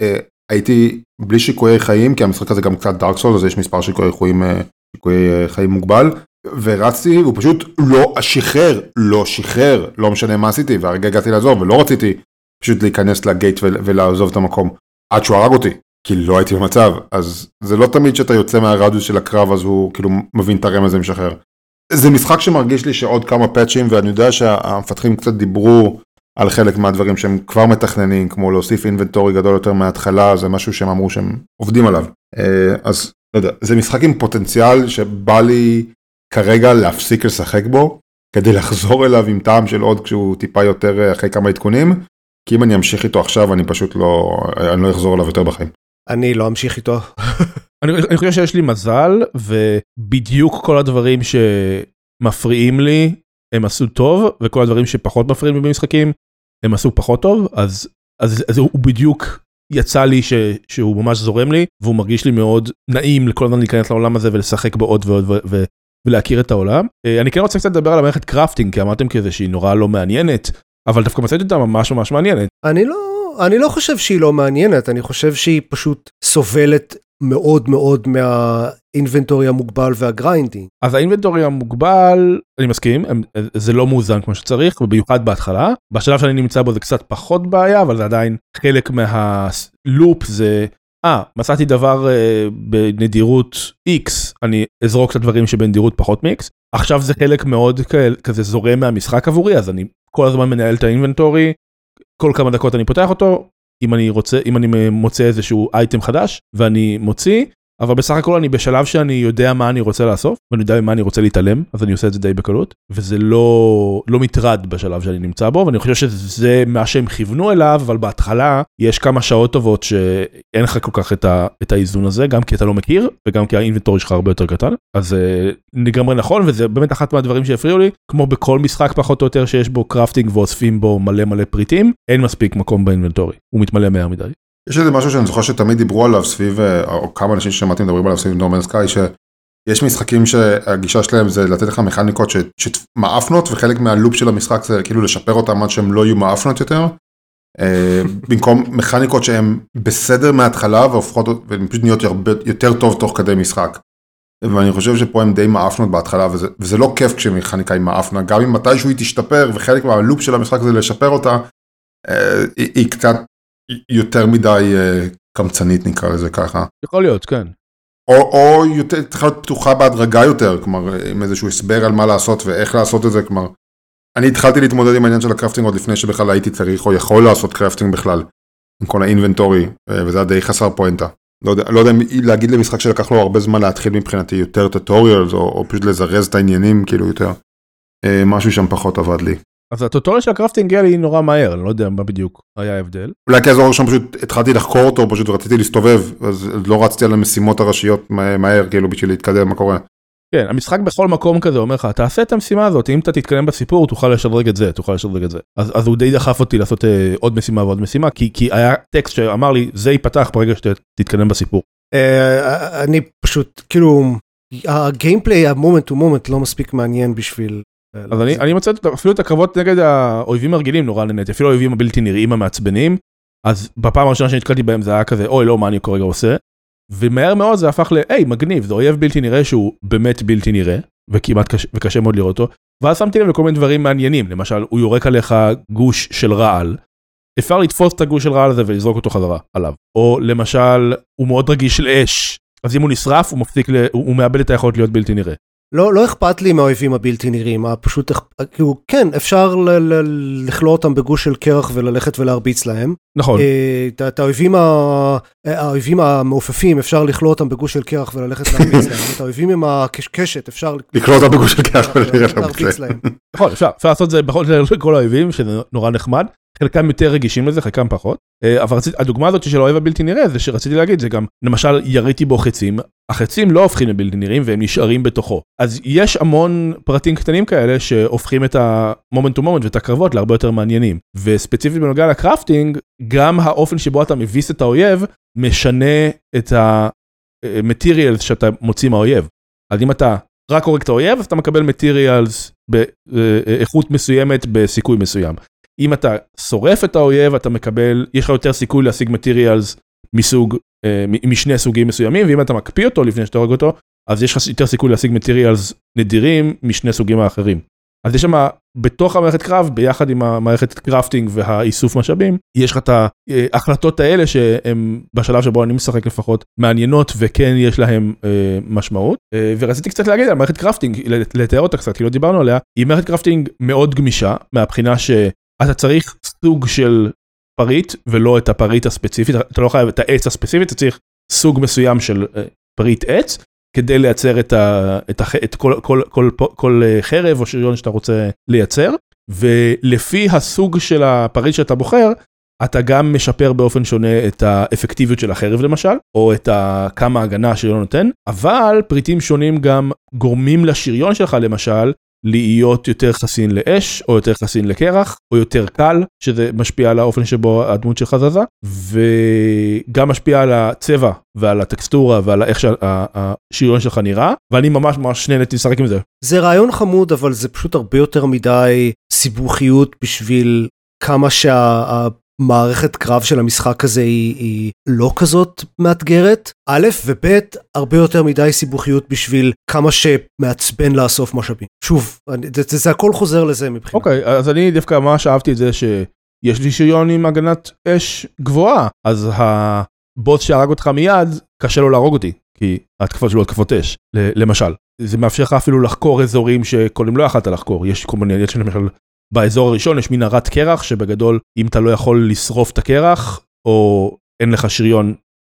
[SPEAKER 3] והייתי אה, בלי שיקויי חיים, כי המשחק הזה גם קצת דארק סולס, אז יש מספר שיקויי חיים, אה, שיקויי אה, חיים מוגבל, ורצתי, והוא פשוט לא שחרר, לא שחרר, לא משנה מה עשיתי, והרגע הגעתי לעזור, ולא רציתי פשוט להיכנס לגייט ולעזוב את המקום, עד שהוא הרג אותי. כי לא הייתי במצב, אז זה לא תמיד שאתה יוצא מהרדיוס של הקרב, אז הוא כאילו מבין את הרמז הזה משחרר. זה משחק שמרגיש לי שעוד כמה פאצ'ים, ואני יודע שהמפתחים קצת דיברו על חלק מהדברים שהם כבר מתכננים, כמו להוסיף אינבנטורי גדול יותר מההתחלה, זה משהו שהם אמרו שהם עובדים עליו. אז לא יודע, זה משחק עם פוטנציאל שבא לי כרגע להפסיק לשחק בו, כדי לחזור אליו עם טעם של עוד כשהוא טיפה יותר אחרי כמה עדכונים, כי אם אני אמשיך איתו עכשיו, אני פשוט לא, אני לא אחזור אליו יותר בחיים.
[SPEAKER 1] אני לא אמשיך איתו.
[SPEAKER 2] אני, אני חושב שיש לי מזל, ובדיוק כל הדברים שמפריעים לי, הם עשו טוב, וכל הדברים שפחות מפריעים לי במשחקים, הם עשו פחות טוב, אז, אז, אז הוא בדיוק יצא לי ש, שהוא ממש זורם לי, והוא מרגיש לי מאוד נעים לכל הזמן להיכנס לעולם הזה, ולשחק בו עוד ועוד ו, ו, ולהכיר את העולם. אני כן רוצה קצת לדבר על המערכת קראפטינג, כי אמרתם כזה שהיא נורא לא מעניינת, אבל דווקא מצאתי אותה ממש ממש מעניינת.
[SPEAKER 1] אני לא... אני לא חושב שהיא לא מעניינת, אני חושב שהיא פשוט סובלת מאוד מאוד מהאינבנטורי המוגבל והגריינדינג.
[SPEAKER 2] אז האינבנטורי המוגבל, אני מסכים, זה לא מאוזן כמו שצריך, ובמיוחד בהתחלה. בשלב שאני נמצא בו זה קצת פחות בעיה, אבל זה עדיין חלק מהלופ זה, אה, מצאתי דבר אה, בנדירות X, אני אזרוק את הדברים שבנדירות פחות מ-X. עכשיו זה חלק מאוד כזה זורם מהמשחק עבורי, אז אני כל הזמן מנהל את האינבנטורי, כל כמה דקות אני פותח אותו, אם אני רוצה, אם אני מוצא איזשהו אייטם חדש, ואני מוציא, אבל בסך הכל אני בשלב שאני יודע מה אני רוצה לעשות, ואני יודע מה אני רוצה להתעלם, אז אני עושה את זה די בקלות, וזה לא, לא מטרד בשלב שאני נמצא בו, ואני חושב שזה מה שהם כיוונו אליו, אבל בהתחלה יש כמה שעות טובות שאין לך כל כך את, ה, את האיזון הזה, גם כי אתה לא מכיר, וגם כי האינבנטורי שלך הרבה יותר קטן, אז לגמרי נכון, וזה באמת אחת מהדברים שהפריעו לי, כמו בכל משחק פחות או יותר שיש בו קראפטינג ואוספים בו מלא מלא פריטים, אין מספיק מקום באינבנטורי, הוא מתמלא מהר מדי.
[SPEAKER 3] יש איזה משהו שאני זוכר שתמיד דיברו עליו סביב, או כמה אנשים ששמעתי מדברים עליו סביב נורמן סקאי, שיש משחקים שהגישה שלהם זה לתת לך מכניקות שמאפנות, וחלק מהלופ של המשחק זה כאילו לשפר אותם עד שהם לא יהיו מאפנות יותר, במקום מכניקות שהן בסדר מההתחלה, והופכות, והן פשוט נהיות יותר טוב תוך כדי משחק. ואני חושב שפה הם די מאפנות בהתחלה, וזה, וזה לא כיף כשמכניקה היא מאפנה, גם אם מתישהו היא תשתפר, וחלק מהלופ של המשחק זה לשפר אותה, היא, היא קצת יותר מדי קמצנית נקרא לזה ככה.
[SPEAKER 2] יכול להיות, כן.
[SPEAKER 3] או, או יותר, צריכה להיות פתוחה בהדרגה יותר, כלומר, עם איזשהו הסבר על מה לעשות ואיך לעשות את זה, כלומר, אני התחלתי להתמודד עם העניין של הקראפטינג עוד לפני שבכלל הייתי צריך או יכול לעשות קראפטינג בכלל, עם כל האינבנטורי, וזה היה די חסר פואנטה. לא יודע, לא יודע אם להגיד למשחק שלקח לו הרבה זמן להתחיל מבחינתי יותר טוטוריאלס, או, או פשוט לזרז את העניינים, כאילו יותר, משהו שם פחות עבד לי.
[SPEAKER 2] אז הטוטוריאל של הקראפטינג הגיע לי נורא מהר, אני לא יודע מה בדיוק היה ההבדל.
[SPEAKER 3] אולי כאזור שם פשוט התחלתי לחקור אותו, פשוט רציתי להסתובב, אז לא רצתי על המשימות הראשיות מהר, כאילו בשביל להתקדם מה קורה.
[SPEAKER 2] כן, המשחק בכל מקום כזה אומר לך, תעשה את המשימה הזאת, אם אתה תתקדם בסיפור, תוכל לשדרג את זה, תוכל לשדרג את זה. אז, אז הוא די דחף אותי לעשות אה, עוד משימה ועוד משימה, כי, כי היה טקסט שאמר לי, זה ייפתח ברגע שתתקדם בסיפור.
[SPEAKER 1] אה, אני פשוט, כאילו, הגיימפליי, המומנט הוא מומנט לא מספיק מעניין בשביל...
[SPEAKER 2] אז אני, אני מצא אפילו את הקרבות נגד האויבים הרגילים נורא נהניתי, אפילו האויבים הבלתי נראים המעצבנים, אז בפעם הראשונה שנתקלתי בהם זה היה כזה, אוי לא, מה אני כרגע עושה? ומהר מאוד זה הפך ל, היי, מגניב, זה אויב בלתי נראה שהוא באמת בלתי נראה, וכמעט קשה, וקשה מאוד לראות אותו, ואז שמתי לב לכל מיני דברים מעניינים, למשל, הוא יורק עליך גוש של רעל, אפשר לתפוס את הגוש של רעל הזה ולזרוק אותו חזרה עליו, או למשל, הוא מאוד רגיש לאש, אז אם הוא נשרף, הוא מפסיק, ל... הוא מאבד את היכולת להיות בלתי נראה.
[SPEAKER 1] לא, לא אכפת לי מהאויבים הבלתי נראים, פשוט, כאילו, כן, אפשר ל- ל- לכלוא אותם בגוש של קרח וללכת ולהרביץ להם.
[SPEAKER 2] נכון.
[SPEAKER 1] את, את האויבים, ה- האויבים המעופפים, אפשר לכלוא אותם בגוש של קרח וללכת להרביץ להם. את האויבים עם הקשקשת, אפשר
[SPEAKER 3] לכלוא אותם בגוש של קרח וללכת להרביץ להם.
[SPEAKER 2] נכון, אפשר, אפשר לעשות את זה בכל כל האויבים, שזה נורא נחמד. חלקם יותר רגישים לזה, חלקם פחות. אבל רציתי, הדוגמה הזאת של האויב הבלתי נראה, זה שרציתי להגיד, זה גם, למשל, יריתי בו חצים, החצים לא הופכים לבלתי נראים, והם נשארים בתוכו. אז יש המון פרטים קטנים כאלה, שהופכים את המומנט טו מומנט ואת הקרבות להרבה יותר מעניינים. וספציפית בנוגע לקראפטינג, גם האופן שבו אתה מביס את האויב, משנה את המטריאלס שאתה מוציא מהאויב. אז אם אתה רק הורג את האויב, אז אתה מקבל מטריאלס באיכות מסוימת, בסיכוי מסוים. אם אתה שורף את האויב, אתה מקבל, יש לך יותר סיכוי להשיג מטריאלס מסוג, משני סוגים מסוימים, ואם אתה מקפיא אותו לפני שאתה הורג אותו, אז יש לך יותר סיכוי להשיג מטריאלס נדירים משני סוגים האחרים. אז יש שם, בתוך המערכת קרב, ביחד עם המערכת קראפטינג והאיסוף משאבים, יש לך את ההחלטות האלה שהן בשלב שבו אני משחק לפחות מעניינות, וכן יש להם אה, משמעות. אה, ורציתי קצת להגיד על מערכת קראפטינג, לתאר אותה קצת, כי לא דיברנו עליה, היא מערכת קראפטינג מאוד גמישה, מהבחינה שאתה צריך סוג של פריט, ולא את הפריט הספציפית, אתה לא חייב את העץ הספציפית, אתה צריך סוג מסוים של אה, פריט עץ, כדי לייצר את, ה, את, הח, את כל, כל, כל, כל, כל חרב או שריון שאתה רוצה לייצר, ולפי הסוג של הפריט שאתה בוחר, אתה גם משפר באופן שונה את האפקטיביות של החרב למשל, או את ה, כמה הגנה השריון נותן, אבל פריטים שונים גם גורמים לשריון שלך למשל, להיות יותר חסין לאש, או יותר חסין לקרח, או יותר קל, שזה משפיע על האופן שבו הדמות שלך זזה, וגם משפיע על הצבע, ועל הטקסטורה, ועל איך שהשריון שלך נראה, ואני ממש ממש נהניתי לשחק עם זה.
[SPEAKER 1] זה רעיון חמוד, אבל זה פשוט הרבה יותר מדי סיבוכיות, בשביל כמה שהמערכת קרב של המשחק הזה היא, היא לא כזאת מאתגרת. א' וב' הרבה יותר מדי סיבוכיות בשביל כמה שמעצבן לאסוף משאבים. שוב, זה, זה, זה הכל חוזר לזה מבחינת.
[SPEAKER 2] אוקיי, אז אני דווקא ממש אהבתי את זה שיש לי שריון עם הגנת אש גבוהה, אז הבוס שהרג אותך מיד, קשה לו להרוג אותי, כי התקפות שלו התקפות אש, למשל. זה מאפשר לך אפילו לחקור אזורים שקודם לא יכלת לחקור. יש כל מיני, יש למשל, באזור הראשון יש מנהרת קרח, שבגדול, אם אתה לא יכול לשרוף את הקרח, או אין לך שריון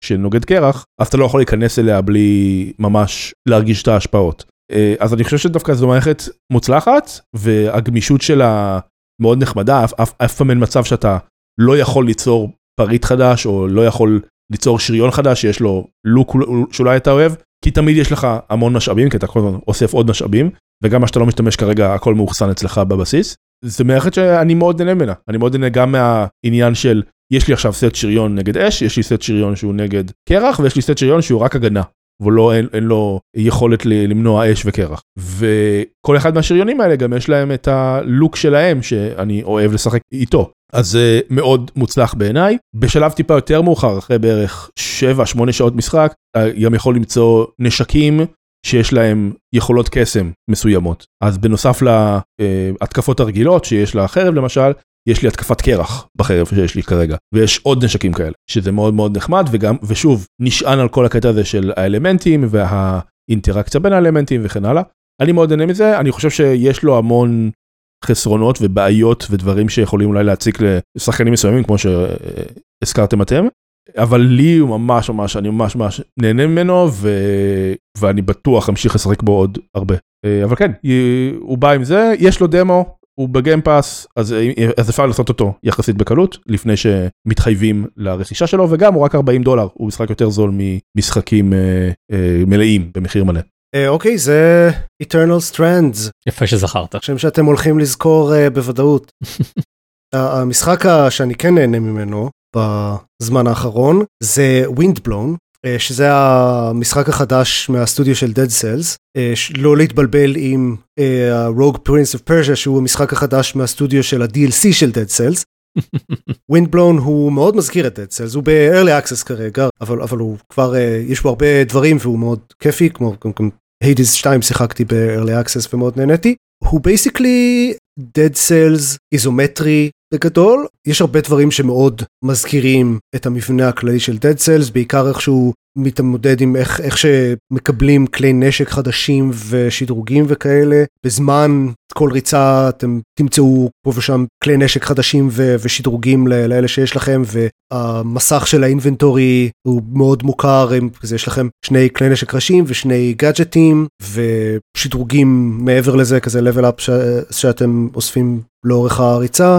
[SPEAKER 2] שנוגד קרח, אז אתה לא יכול להיכנס אליה בלי ממש להרגיש את ההשפעות. אז אני חושב שדווקא זו מערכת מוצלחת, והגמישות שלה מאוד נחמדה, אף, אף, אף פעם אין מצב שאתה לא יכול ליצור פריט חדש, או לא יכול ליצור שריון חדש, שיש לו לוק שאולי אתה אוהב, כי תמיד יש לך המון משאבים, כי אתה כל הזמן אוסף עוד משאבים, וגם מה שאתה לא משתמש כרגע, הכל מאוחסן אצלך בבסיס. זה מערכת שאני מאוד נהנה ממנה, אני מאוד נהנה גם מהעניין של, יש לי עכשיו סט שריון נגד אש, יש לי סט שריון שהוא נגד קרח, ויש לי סט שריון שהוא רק הגנה, ולא אין, אין לו יכולת למנוע אש וקרח. וכל אחד מהשריונים האלה גם יש להם את הלוק שלהם, שאני אוהב לשחק איתו. אז זה מאוד מוצלח בעיניי. בשלב טיפה יותר מאוחר, אחרי בערך שבע שמונה שעות משחק, גם יכול למצוא נשקים שיש להם יכולות קסם מסוימות. אז בנוסף להתקפות הרגילות שיש לחרב למשל, יש לי התקפת קרח בחרב שיש לי כרגע, ויש עוד נשקים כאלה, שזה מאוד מאוד נחמד, וגם, ושוב, נשען על כל הקטע הזה של האלמנטים, והאינטראקציה בין האלמנטים וכן הלאה. אני מאוד נהנה מזה, אני חושב שיש לו המון חסרונות ובעיות ודברים שיכולים אולי להציק לשחקנים מסוימים, כמו שהזכרתם אתם, אבל לי הוא ממש ממש, אני ממש ממש נהנה ממנו, ו... ואני בטוח אמשיך לשחק בו עוד הרבה. אבל כן, הוא בא עם זה, יש לו דמו, הוא בגיימפאס, אז, אז אפשר לעשות אותו יחסית בקלות, לפני שמתחייבים לרכישה שלו, וגם הוא רק ארבעים דולר, הוא משחק יותר זול ממשחקים אה, אה, מלאים במחיר מלא.
[SPEAKER 1] אוקיי, זה Eternal Strands.
[SPEAKER 4] יפה שזכרת.
[SPEAKER 1] שם שאתם הולכים לזכור uh, בוודאות. המשחק שאני כן נהנה ממנו בזמן האחרון, זה Windblown, שזה המשחק החדש מהסטודיו של Dead Cells, לא להתבלבל עם Rogue Prince of Persia, שהוא המשחק החדש מהסטודיו של ה-די אל סי של Dead Cells. Windblown הוא מאוד מזכיר את Dead Cells, הוא ב-Early Access כרגע, אבל, אבל הוא כבר, יש בו הרבה דברים והוא מאוד כיפי, כמו גם Hades שתיים שיחקתי ב-Early Access ומאוד נהניתי. הוא basically Dead Cells איזומטרי בגדול, יש הרבה דברים שמאוד מזכירים את המבנה הכללי של Dead Cells, בעיקר איך שהוא מתמודד עם איך, איך שמקבלים כלי נשק חדשים ושדרוגים וכאלה, בזמן כל ריצה אתם תמצאו פה ושם כלי נשק חדשים ו- ושדרוגים לאלה שיש לכם, והמסך של האינבנטורי הוא מאוד מוכר, יש לכם שני כלי נשק ראשיים ושני גאדג'טים, ושדרוגים מעבר לזה, כזה level up ש- שאתם אוספים לאורך הריצה,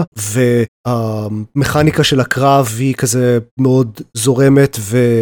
[SPEAKER 1] והמכניקה של הקרב היא כזה מאוד זורמת,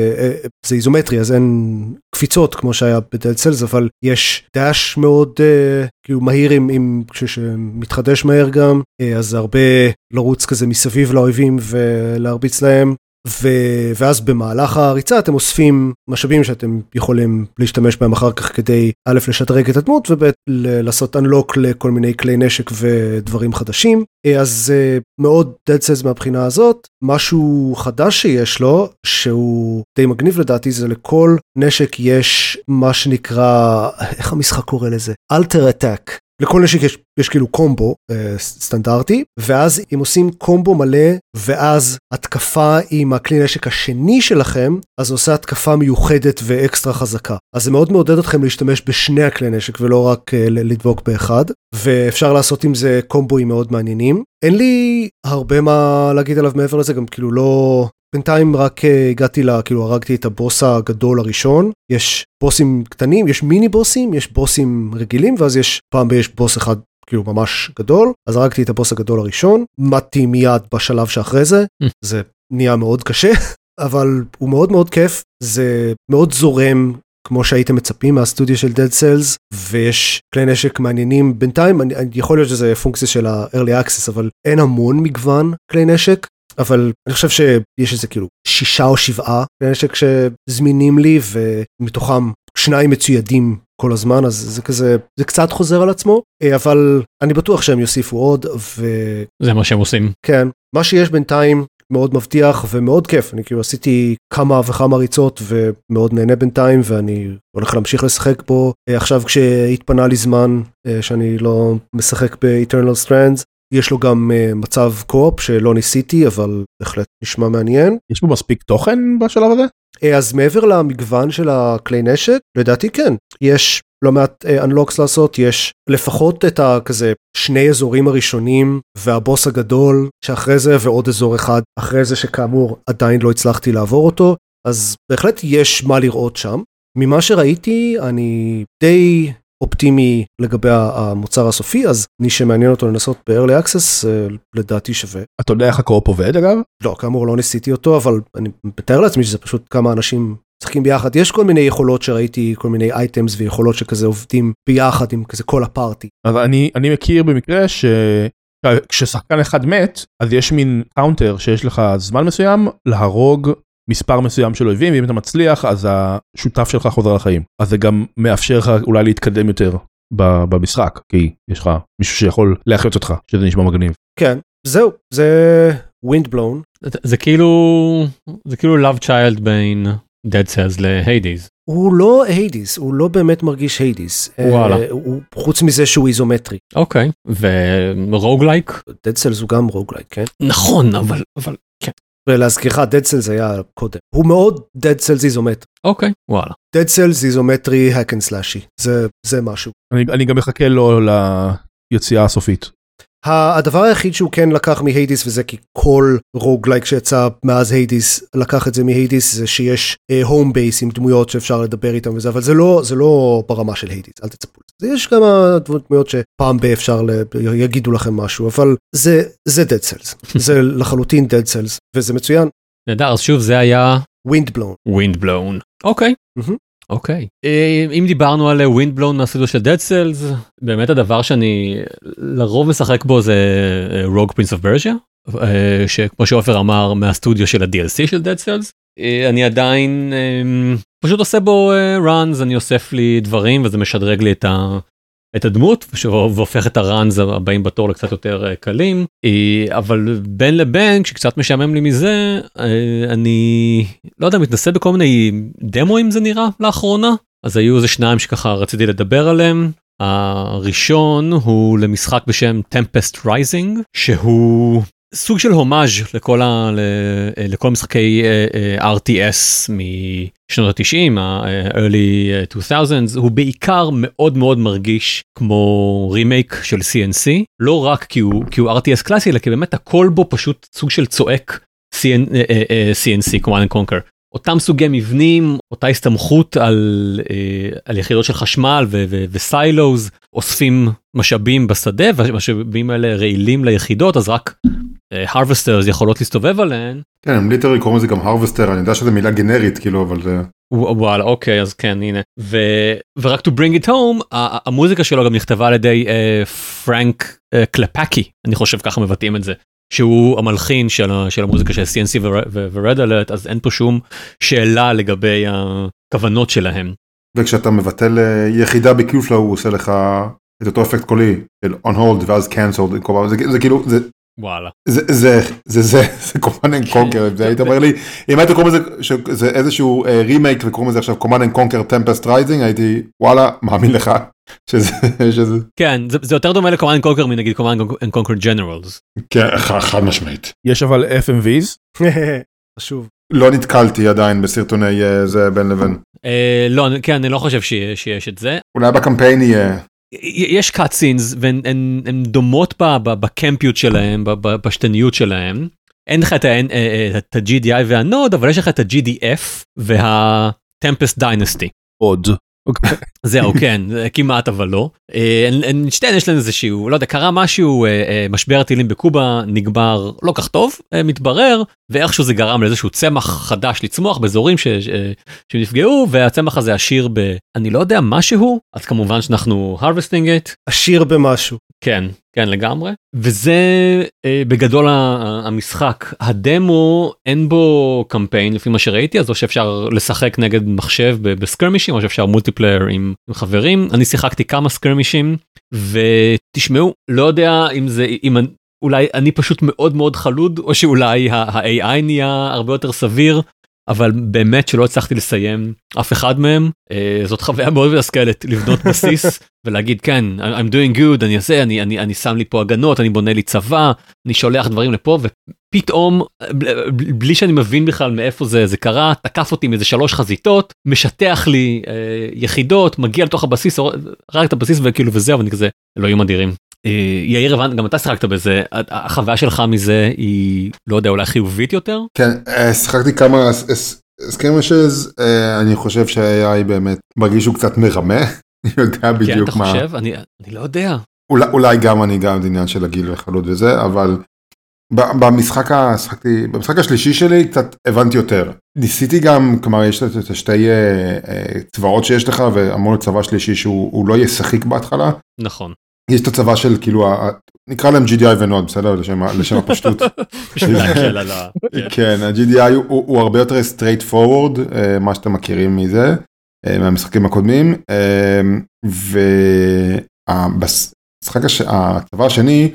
[SPEAKER 1] וזה איזומטרי, אז אין קפיצות כמו שהיה בדד סלס, אבל יש דאש מאוד uh, כאילו מהיר עם, עם שמתחדש מהר גם, אז זה הרבה לרוץ כזה מסביב לאויבים ולהרביץ להם, ו... ואז במהלך הריצה אתם אוספים משאבים שאתם יכולים להשתמש בהם אחר כך כדי א' לשדרג את הדמות וב' לעשות unlock לכל מיני כלי נשק ודברים חדשים. אז מאוד Dead Cells מהבחינה הזאת. משהו חדש שיש לו, שהוא די מגניב לדעתי, זה לכל נשק יש מה שנקרא, איך המשחק קורא לזה? Alter Attack. לכל נשק יש, יש כאילו קומבו אה, סטנדרטי, ואז אם עושים קומבו מלא, ואז התקפה עם הכלי נשק השני שלכם, אז עושה התקפה מיוחדת ואקסטרה חזקה. אז זה מאוד מעודד אתכם להשתמש בשני הכלי נשק, ולא רק אה, לדבוק באחד, ואפשר לעשות עם זה קומבוים מאוד מעניינים. אין לי הרבה מה להגיד עליו מעבר לזה, גם כאילו לא... בינתיים רק הגעתי לה, כאילו הרגתי את הבוס הגדול הראשון, יש בוסים קטנים, יש מיני בוסים, יש בוסים רגילים, ואז יש פעם יש בוס אחד כאילו ממש גדול, אז הרגתי את הבוס הגדול הראשון, מתתי מיד בשלב שאחרי זה, זה נהיה מאוד קשה, אבל הוא מאוד מאוד כיף, זה מאוד זורם, כמו שהייתם מצפים מהסטודיו של Dead Cells, ויש כלי נשק מעניינים בינתיים, אני, יכול להיות שזה פונקציה של ה-Early Access, אבל אין המון מגוון כלי נשק, אבל אני חושב שיש איזה כאילו שישה או שבעה כלי נשק שזמינים לי, ומתוכם שניים מצוידים כל הזמן, אז זה כזה, זה קצת חוזר על עצמו, אבל אני בטוח שהם יוסיפו עוד, ו...
[SPEAKER 4] זה מה שהם עושים.
[SPEAKER 1] כן, מה שיש בינתיים מאוד מבטיח ומאוד כיף, אני כאילו עשיתי כמה וכמה ריצות ומאוד נהנה בינתיים, ואני הולך להמשיך לשחק בו, עכשיו כשהתפנה לי זמן שאני לא משחק ב-Eternal Strands, יש לו גם uh, מצב קו-אופ שלא ניסיתי, אבל בהחלט נשמע מעניין.
[SPEAKER 2] יש בו מספיק תוכן בשלב הזה?
[SPEAKER 1] אז מעבר למגוון של הכלי נשק, לדעתי כן. יש לא מעט uh, unlocks לעשות, יש לפחות את הכזה שני אזורים הראשונים, והבוס הגדול שאחרי זה, ועוד אזור אחד אחרי זה שכאמור עדיין לא הצלחתי לעבור אותו. אז בהחלט יש מה לראות שם. ממה שראיתי, אני די אופטימי לגבי המוצר הסופי, אז מי שמעניין אותו לנסות ב-Early Access, לדעתי שווה.
[SPEAKER 2] אתה יודע איך הקו-אופ עובד אגב?
[SPEAKER 1] לא, כאמור לא ניסיתי אותו, אבל אני מתאר לעצמי שזה פשוט כמה אנשים משחקים ביחד. יש כל מיני יכולות שראיתי, כל מיני אייטמס ויכולות שכזה עובדים ביחד עם כזה כל הפארטי.
[SPEAKER 2] אז אני, אני מכיר במקרה ש... כששחקן אחד מת, אז יש מין קאונטר שיש לך זמן מסוים להרוג מספר מסוים של אויבים, ואם אתה מצליח, אז השותף שלך חוזר לחיים. אז זה גם מאפשר לך אולי להתקדם יותר במשחק, כי יש לך מישהו שיכול להחיות אותך, שזה נשמע מגניב.
[SPEAKER 1] כן, זהו, זה Windblown.
[SPEAKER 4] זה, זה כאילו, זה כאילו love child בין Dead Cells ל-Hades.
[SPEAKER 1] הוא לא Hades, הוא לא באמת מרגיש Hades.
[SPEAKER 4] וואלה.
[SPEAKER 1] Uh, הוא, חוץ מזה שהוא איזומטרי.
[SPEAKER 4] אוקיי, ורוגלייק?
[SPEAKER 1] Dead Cells הוא גם רוגלייק, כן?
[SPEAKER 4] נכון, אבל, אבל, כן.
[SPEAKER 1] ולהזכירך, Dead Cells היה קודם. הוא מאוד Dead Cells איזומטרי.
[SPEAKER 4] אוקיי, וואלה.
[SPEAKER 1] Dead Cells איזומטרי hack and slashy. זה, זה משהו.
[SPEAKER 2] אני, אני גם מחכה לו ליציאה הסופית.
[SPEAKER 1] הדבר היחיד שהוא כן לקח מהיידיס, וזה כי כל רוגלייק שיצא מאז היידיס לקח את זה מהיידיס, זה שיש הום בייס עם דמויות שאפשר לדבר איתם וזה, אבל זה לא, זה לא ברמה של היידיס, אל תצפו. יש כמה דמויות שפעם באפשר יגידו לכם משהו, אבל זה, זה Dead Cells. זה לחלוטין Dead Cells, וזה מצוין.
[SPEAKER 4] נדע, אז שוב זה היה...
[SPEAKER 1] Windblown.
[SPEAKER 4] Windblown. אוקיי. אוקיי. אם דיברנו על Windblown מהסוג של Dead Cells, באמת הדבר שאני לרוב משחק בו זה Rogue Prince of Persia, שכמו שאופר אמר מהסטודיו של ה-די אל סי של Dead Cells, אני עדיין פשוט עושה בו runs, אני אוסף לי דברים וזה משדרג לי את ה... את הדמות, והופך את הראנז הבאים בתור לקצת יותר קלים, אבל בין לבין, כשקצת משעמם לי מזה, אני לא יודע, מתנסה בכל מיני דמוים זה נראה לאחרונה, אז היו איזה שניים שככה רציתי לדבר עליהם. הראשון הוא למשחק בשם Tempest Rising, שהוא סוג של הומאז' לכל, ה, לכל משחקי אר טי אס משנות ה-תשעים, ה-early two thousands, הוא בעיקר מאוד מאוד מרגיש כמו רימייק של סי אן סי, לא רק כי הוא, כי הוא אר טי אס קלאסי, אלא כי באמת הכל בו פשוט סוג של צועק סי אן סי, Command and Conquer. אותם סוגי מבנים, אותה הסתמכות על, על יחידות של חשמל וסיילוז, אוספים משאבים בשדה, והמשאבים האלה רעילים ליחידות, אז רק הרווסטרס יכולות להסתובב עליהן.
[SPEAKER 3] כן, הם ליטרי קוראים לזה גם הרווסטר, אני יודע שזו מילה גנרית, כאילו, אבל זה...
[SPEAKER 4] וואלה, אוקיי, אז כן, הנה. ורק to bring it home, המוזיקה שלו גם נכתבה על ידי פרנק קלפקי, אני חושב ככה מבטאים את זה. שהוא המלחין של, של המוזיקה של סי אן סי ו-Red Alert, אז אין פה שום שאלה לגבי הכוונות שלהם.
[SPEAKER 3] וכשאתה מבטל יחידה ב-Qflow, הוא עושה לך את אותו אפקט קולי, של on hold ואז cancelled, זה, זה כאילו, זה,
[SPEAKER 4] וואלה.
[SPEAKER 3] זה, זה, זה, זה, זה Command and Conquer, זה היית אומר לי, אם היית קוראים לזה, שזה איזשהו רימייק, וקוראים לזה עכשיו Command and Conquer Tempest Rising, הייתי, וואלה, מאמין לך. שזה, שזה...
[SPEAKER 4] כן, זה, זה יותר דומה ל-Command and Conquer מנגיד Command and Conquer Generals.
[SPEAKER 3] כן, חד משמעית.
[SPEAKER 2] יש אבל אף אם ויז?
[SPEAKER 1] חשוב.
[SPEAKER 3] לא נתקלתי עדיין בסרטוני זה בין לבין.
[SPEAKER 4] אה, לא, כן, אני לא חושב שיש, שיש את זה.
[SPEAKER 3] אולי בקמפיין יהיה.
[SPEAKER 4] יש קאטסינס, והן דומות בקמפיות שלהם, בפשטניות שלהם. אין לך את ה-ג'י די איי והנוד, אבל יש לך את ה-ג'י די אף וה-Tempest Dynasty.
[SPEAKER 2] עוד.
[SPEAKER 4] זהו, כן, כמעט אבל לא. שתיהן יש להם איזשהו, לא יודע, קרה משהו, משבר הטילים בקובה נגמר לא כך טוב, מתברר, ואיכשהו זה גרם לאיזשהו צמח חדש לצמוח באזורים שנפגעו, והצמח הזה עשיר ב... אני לא יודע, משהו, אז כמובן שאנחנו harvesting it.
[SPEAKER 1] עשיר במשהו.
[SPEAKER 4] כן, כן לגמרי. וזה בגדול המשחק. הדמו, אין בו קמפיין לפי מה שראיתי, אז או שאפשר לשחק נגד מחשב בסקרמישים, או שאפשר מולטיפלייר עם חברים. אני שיחקתי כמה סקרמישים, ותשמעו, לא יודע אם זה, אם אולי אני פשוט מאוד מאוד חלוד, או שאולי ה-איי איי נהיה הרבה יותר סביר, אבל באמת שלא הצלחתי לסיים אף אחד מהם. זאת חוויה מאוד מסקלת לבנות בסיס ולהגיד כן, I'm doing good, אני אעשה, אני, אני, אני שם לי פה הגנות, אני בונה לי צבא, אני שולח דברים לפה, ופתאום, בלי שאני מבין בכלל מאיפה זה, זה קרה, תקף אותי מאיזה שלוש חזיתות, משטח לי אה, יחידות, מגיע לתוך הבסיס, רק את הבסיס וכאילו וזהו, ואני כזה, אלוהים אדירים. יאיר, גם אתה שחקת בזה, החוויה שלך מזה היא, לא יודע, אולי חיובית יותר?
[SPEAKER 3] כן, שחקתי כמה, סקרימשז, אני חושב שה-איי איי באמת מרגיש שהוא קצת מרמה, אני יודע בדיוק מה.
[SPEAKER 4] כן, אתה חושב? אני לא יודע.
[SPEAKER 3] אולי גם אני גם עניין של הגיל וחלות וזה, אבל במשחק במשחק השלישי שלי קצת הבנתי יותר. ניסיתי גם, כלומר יש את השתי צבאות שיש לך, ואמרו לצבא שלישי שהוא לא ישחק בהתחלה.
[SPEAKER 4] נכון.
[SPEAKER 3] יש את הצבא של כאילו, נקרא להם ג'י די איי ונוד, בסדר? לשם הפשטות.
[SPEAKER 4] בשביל להקל על ה...
[SPEAKER 3] כן, ה-ג'י די איי הוא הרבה יותר straight forward, מה שאתם מכירים מזה, מהמשחקים הקודמים, והצבא השני,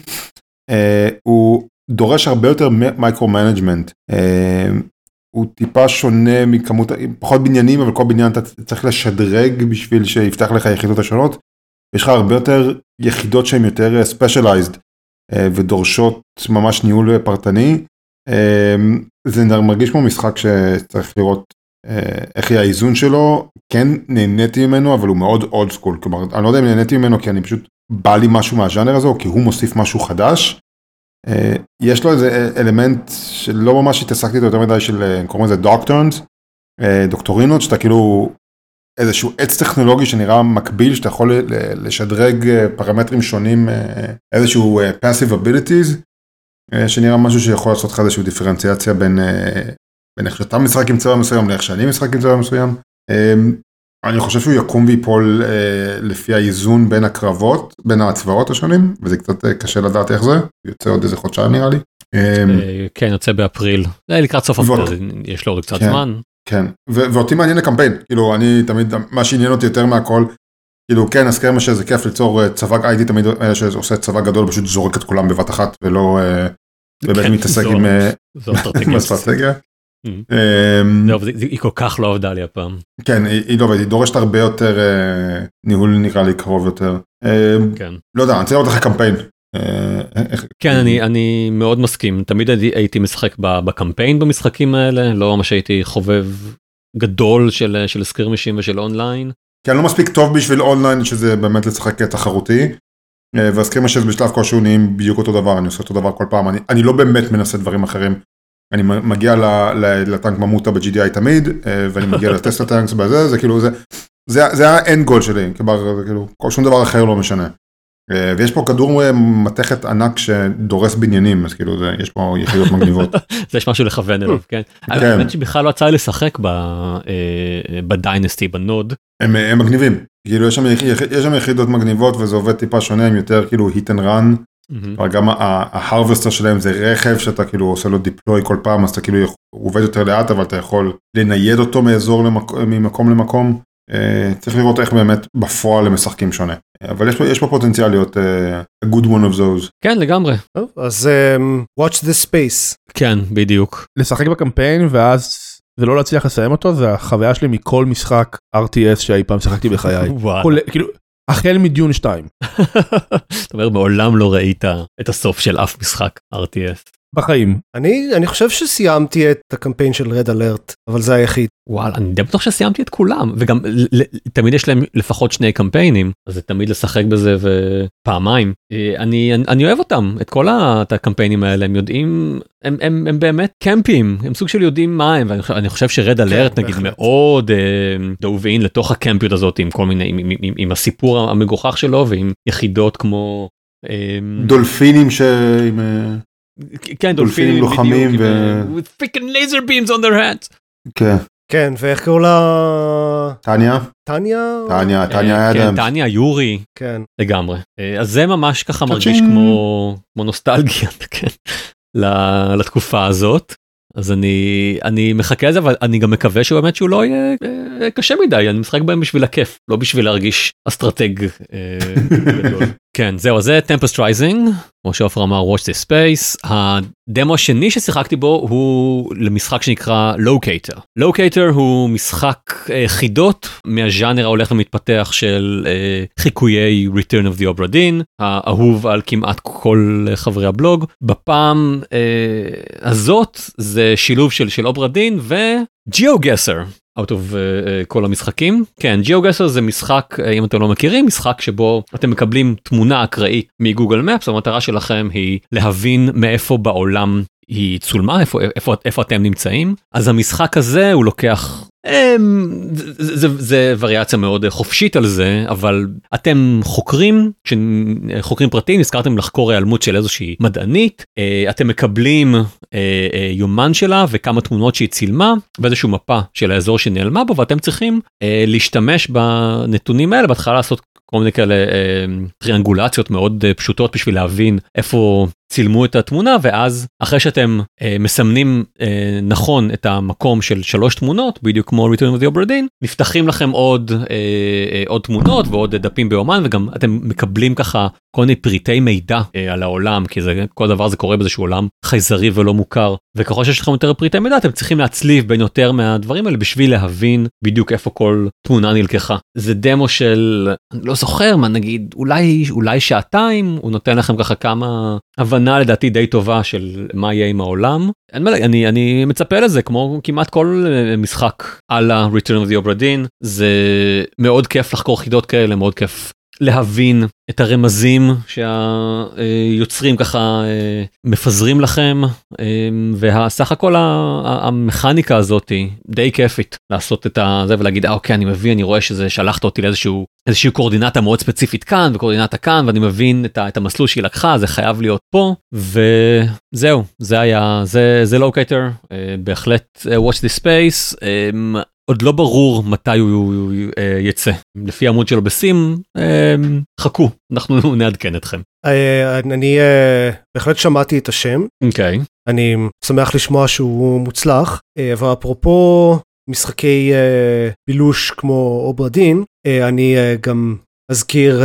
[SPEAKER 3] הוא דורש הרבה יותר מייקרו-מנג'מנט. הוא טיפה שונה מכמות, פחות בניינים, אבל כל בניין אתה צריך לשדרג בשביל שיפתח לך יחידות השונות. יש לך הרבה יותר יחידות שהן יותר specialized ודורשות ממש ניהול פרטני. זה מרגיש כמו משחק שצריך לראות איך יהיה האיזון שלו. כן נהניתי ממנו, אבל הוא מאוד old school. כלומר, אני לא יודע אם נהניתי ממנו כי אני פשוט בא לי משהו מהז'אנר הזה, או כי הוא מוסיף משהו חדש. יש לו איזה אלמנט שלא ממש התעסקתי איתו יותר מדי של, קוראים לזה דוקטורנס, דוקטורינות, שאתה כאילו איזשהו עץ טכנולוגי שנראה מקביל, שאתה יכול לשדרג פרמטרים שונים, איזשהו passive abilities, שנראה משהו שיכול לעשות לך איזשהו דיפרנציאציה בין, בין איך שאתה משחק עם צבע מסוים, לאיך שאני משחק עם צבע מסוים. אני חושב שהוא יקום ויפול לפי האיזון בין הקרבות, בין הצבאות השונים, וזה קצת קשה לדעת איך זה, יוצא עוד איזה חודשיים נראה לי.
[SPEAKER 4] כן, יוצא באפריל, זה לקראת סוף אפריל, יש לו עוד קצת זמן.
[SPEAKER 3] כן, ואותי מעניין לקמפיין, כאילו אני תמיד, מה שעניין אותי יותר מהכל, כאילו כן, אז כמה שזה כיף ליצור צבא, הייתי תמיד שעושה צבא גדול, פשוט זורק את כולם בבת אחת, ולא באמת מתעסק עם אסטרטגיה.
[SPEAKER 4] היא כל כך לא עבדה לי הפעם.
[SPEAKER 3] כן, היא לא עובדת, היא דורשת הרבה יותר ניהול נראה לי קרוב יותר. לא יודע, אני רוצה לראות לך קמפיין.
[SPEAKER 4] כן, אני מאוד מסכים, תמיד הייתי משחק בקמפיין במשחקים האלה, לא ממש הייתי חובב גדול של סקירמישים ושל אונליין.
[SPEAKER 3] כן, לא מספיק טוב בשביל אונליין שזה באמת לשחק תחרותי, והסקירמישים בשלב כלשהו נהיים בדיוק אותו דבר, אני עושה אותו דבר כל פעם, אני לא באמת מנסה דברים אחרים. אני מגיע לטנק ממוטה ב-ג'י די איי תמיד, ואני מגיע לטסלה טנקס בזה, זה כאילו, זה האנד גול שלי, כאילו, כל שום דבר אחר לא משנה. ויש פה כדור מתכת ענק שדורס בניינים, אז כאילו, יש פה יחידות מגניבות.
[SPEAKER 4] זה יש משהו לכוון אליו, כן. האמת שבכלל לא יצא לי לשחק בדיינסטי, בנוד.
[SPEAKER 3] הם מגניבים, כאילו, יש שם יחידות מגניבות, וזה עובד טיפה שונה, הם יותר כאילו hit and run, אבל גם ההרווסטר שלהם זה רכב שאתה כאילו עושה לו דיפלוי כל פעם, אז אתה כאילו עובד יותר לאט, אבל אתה יכול לנייד אותו מאזור ממקום למקום. צריך לראות איך באמת בפועל הם משחקים שונה. אבל יש פה פוטנציאל להיות a good one of those.
[SPEAKER 4] כן, לגמרי.
[SPEAKER 1] אז watch the space.
[SPEAKER 4] כן, בדיוק.
[SPEAKER 2] לשחק בקמפיין ואז ולא להצליח לסיים אותו, זה החוויה שלי מכל משחק אר טי אס שאי פעם שחקתי בחיי. כאילו, החל מדיון שתיים.
[SPEAKER 4] זאת אומרת, מעולם לא ראית את הסוף של אף משחק אר טי אס.
[SPEAKER 2] בחיים.
[SPEAKER 1] אני, אני חושב שסיימתי את הקמפיין של רד אלרט, אבל זה היחיד.
[SPEAKER 4] וואלה, אני די בטוח שסיימתי את כולם, וגם תמיד יש להם לפחות שני קמפיינים, אז זה תמיד לשחק בזה ופעמיים. אני, אני אוהב אותם, את כל הקמפיינים האלה, הם יודעים, הם, הם, הם באמת קמפים, הם סוג של יודעים מה הם, ואני חושב שרד אלרט נגיד מאוד דאובין לתוך הקמפיות הזאת, עם כל מיני, עם, עם, עם, עם הסיפור המגוחך שלו, ועם יחידות כמו...
[SPEAKER 3] דולפינים ש...
[SPEAKER 4] כן, דולפינים לוחמים ו... with freaking laser beams on their heads.
[SPEAKER 3] כן.
[SPEAKER 1] כן, ואיך קראו לה...
[SPEAKER 3] טניה?
[SPEAKER 1] טניה?
[SPEAKER 3] טניה, טניה אדמס.
[SPEAKER 4] כן, טניה, יורי.
[SPEAKER 1] כן.
[SPEAKER 4] לגמרי. אז זה ממש ככה מרגיש כמו נוסטלגיה, כן, לתקופה הזאת. אז אני, אני מחכה לזה, אבל אני גם מקווה שהוא באמת שהוא לא יהיה קשה מדי, אני משחק בהם בשביל הכיף, לא בשביל להרגיש אסטרטג גדול. כן, זהו, זה Tempest Rising, כמו שעופר אמר, Watch This Space. הדמו השני ששיחקתי בו הוא למשחק שנקרא Locator. Locator הוא משחק חידות מהז'אנר ההולך ומתפתח של חיקויי Return of the Obra Dinn, האהוב על כמעט כל חברי הבלוג. בפעם הזאת זה שילוב של, של Obra Dinn ו-GeoGuessr. out of uh, כל המשחקים. כן, GeoGuessr זה משחק, אם אתם לא מכירים, משחק שבו אתם מקבלים תמונה אקראית מגוגל מפס, המטרה שלכם היא להבין מאיפה בעולם היא צולמה, איפה, איפה, איפה אתם נמצאים. אז המשחק הזה הוא לוקח, זה, זה, זה וריאציה מאוד חופשית על זה, אבל אתם חוקרים, חוקרים פרטיים, הזכרתם לחקור העלמות של איזושהי מדענית, אתם מקבלים יומן שלה וכמה תמונות שהיא צילמה, ואיזושהי מפה של האזור שנעלמה בו, ואתם צריכים להשתמש בנתונים האלה, בהתחלה לעשות כל מיני כאלה טריאנגולציות מאוד פשוטות בשביל להבין איפה צילמו את התמונה, ואז אחרי שאתם אה, מסמנים אה, נכון את המקום של שלוש תמונות, בדיוק כמו Return of the Obra Dinn, נפתחים לכם עוד, אה, אה, עוד תמונות ועוד דפים ביומן, וגם אתם מקבלים ככה כל מיני פריטי מידע אה, על העולם, כי זה, כל דבר זה קורה באיזשהו עולם חייזרי ולא מוכר, וככל שיש לכם יותר פריטי מידע, אתם צריכים להצליב בין יותר מהדברים האלה, בשביל להבין בדיוק איפה כל תמונה נלקחה. זה דמו של, אני לא זוכר מה נגיד, אולי, אולי שעתיים, הוא נותן לכם ככה כמה הבנה לדעתי די טובה של מה יהיה עם העולם. אני, אני, אני מצפה לזה כמו כמעט כל משחק על ה-Return of the Obra Dinn. זה מאוד כיף לחקור חידות כאלה, מאוד כיף להבין את הרמזים שהיוצרים ככה מפזרים לכם, והסך הכל המכניקה הזאת די כיפית לעשות את זה ולהגיד, אה, אוקיי, אני מבין, אני רואה שזה שלחת אותי לאיזשהו איזושהי קורדינטה מאוד ספציפית כאן וקורדינטה כאן, ואני מבין את, את המסלול שהיא לקחה, זה חייב להיות פה, וזהו, זה היה, זה, זה לוקייטר, בהחלט watch this space, עוד לא ברור מתי הוא יצא. לפי העמוד שלו בסים, חכו, אנחנו נעדכן אתכם.
[SPEAKER 1] אני בהחלט שמעתי את השם.
[SPEAKER 4] אוקיי.
[SPEAKER 1] אני שמח לשמוע שהוא מוצלח, אבל אפרופו משחקי בילוש כמו אוברה דין, אני גם אזכיר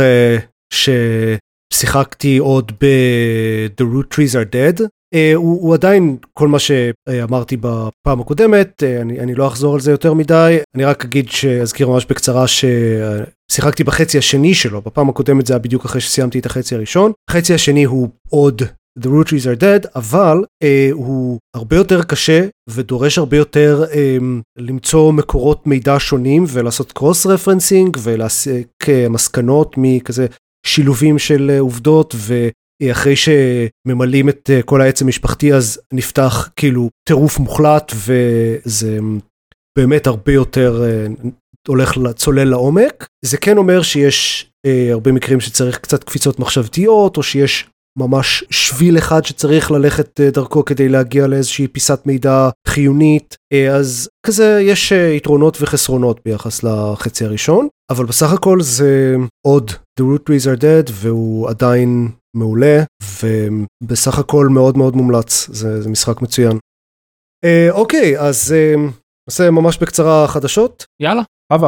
[SPEAKER 1] ששיחקתי עוד ב-The Root Trees Are Dead, הוא, הוא עדיין כל מה שאמרתי בפעם הקודמת, אני, אני לא אחזור על זה יותר מדי, אני רק אגיד שאזכיר ממש בקצרה ששיחקתי בחצי השני שלו, בפעם הקודמת זה היה בדיוק אחרי שסיימתי את החצי הראשון, החצי השני הוא עוד The Root Trees Are Dead, אבל אה, הוא הרבה יותר קשה ודורש הרבה יותר אה, למצוא מקורות מידע שונים ולעשות קרוס רפרנסינג ולהסיק אה, מסקנות מכזה שילובים של אה, עובדות, ואחרי שממלאים את אה, כל העץ המשפחתי אז נפתח כאילו טירוף מוחלט, וזה באמת הרבה יותר אה, הולך לצולל לעומק. זה כן אומר שיש אה, הרבה מקרים שצריך קצת קפיצות מחשבתיות, או שיש ממש שביל אחד שצריך ללכת דרכו כדי להגיע לאיזושהי פיסת מידע חיונית, אז כזה יש יתרונות וחסרונות ביחס לחצי הראשון, אבל בסך הכל זה עוד The Root Trees Are Dead, והוא עדיין מעולה, ובסך הכל מאוד מאוד מומלץ, זה, זה משחק מצוין. אוקיי, אז נעשה ממש בקצרה חדשות.
[SPEAKER 4] יאללה,
[SPEAKER 2] אבא.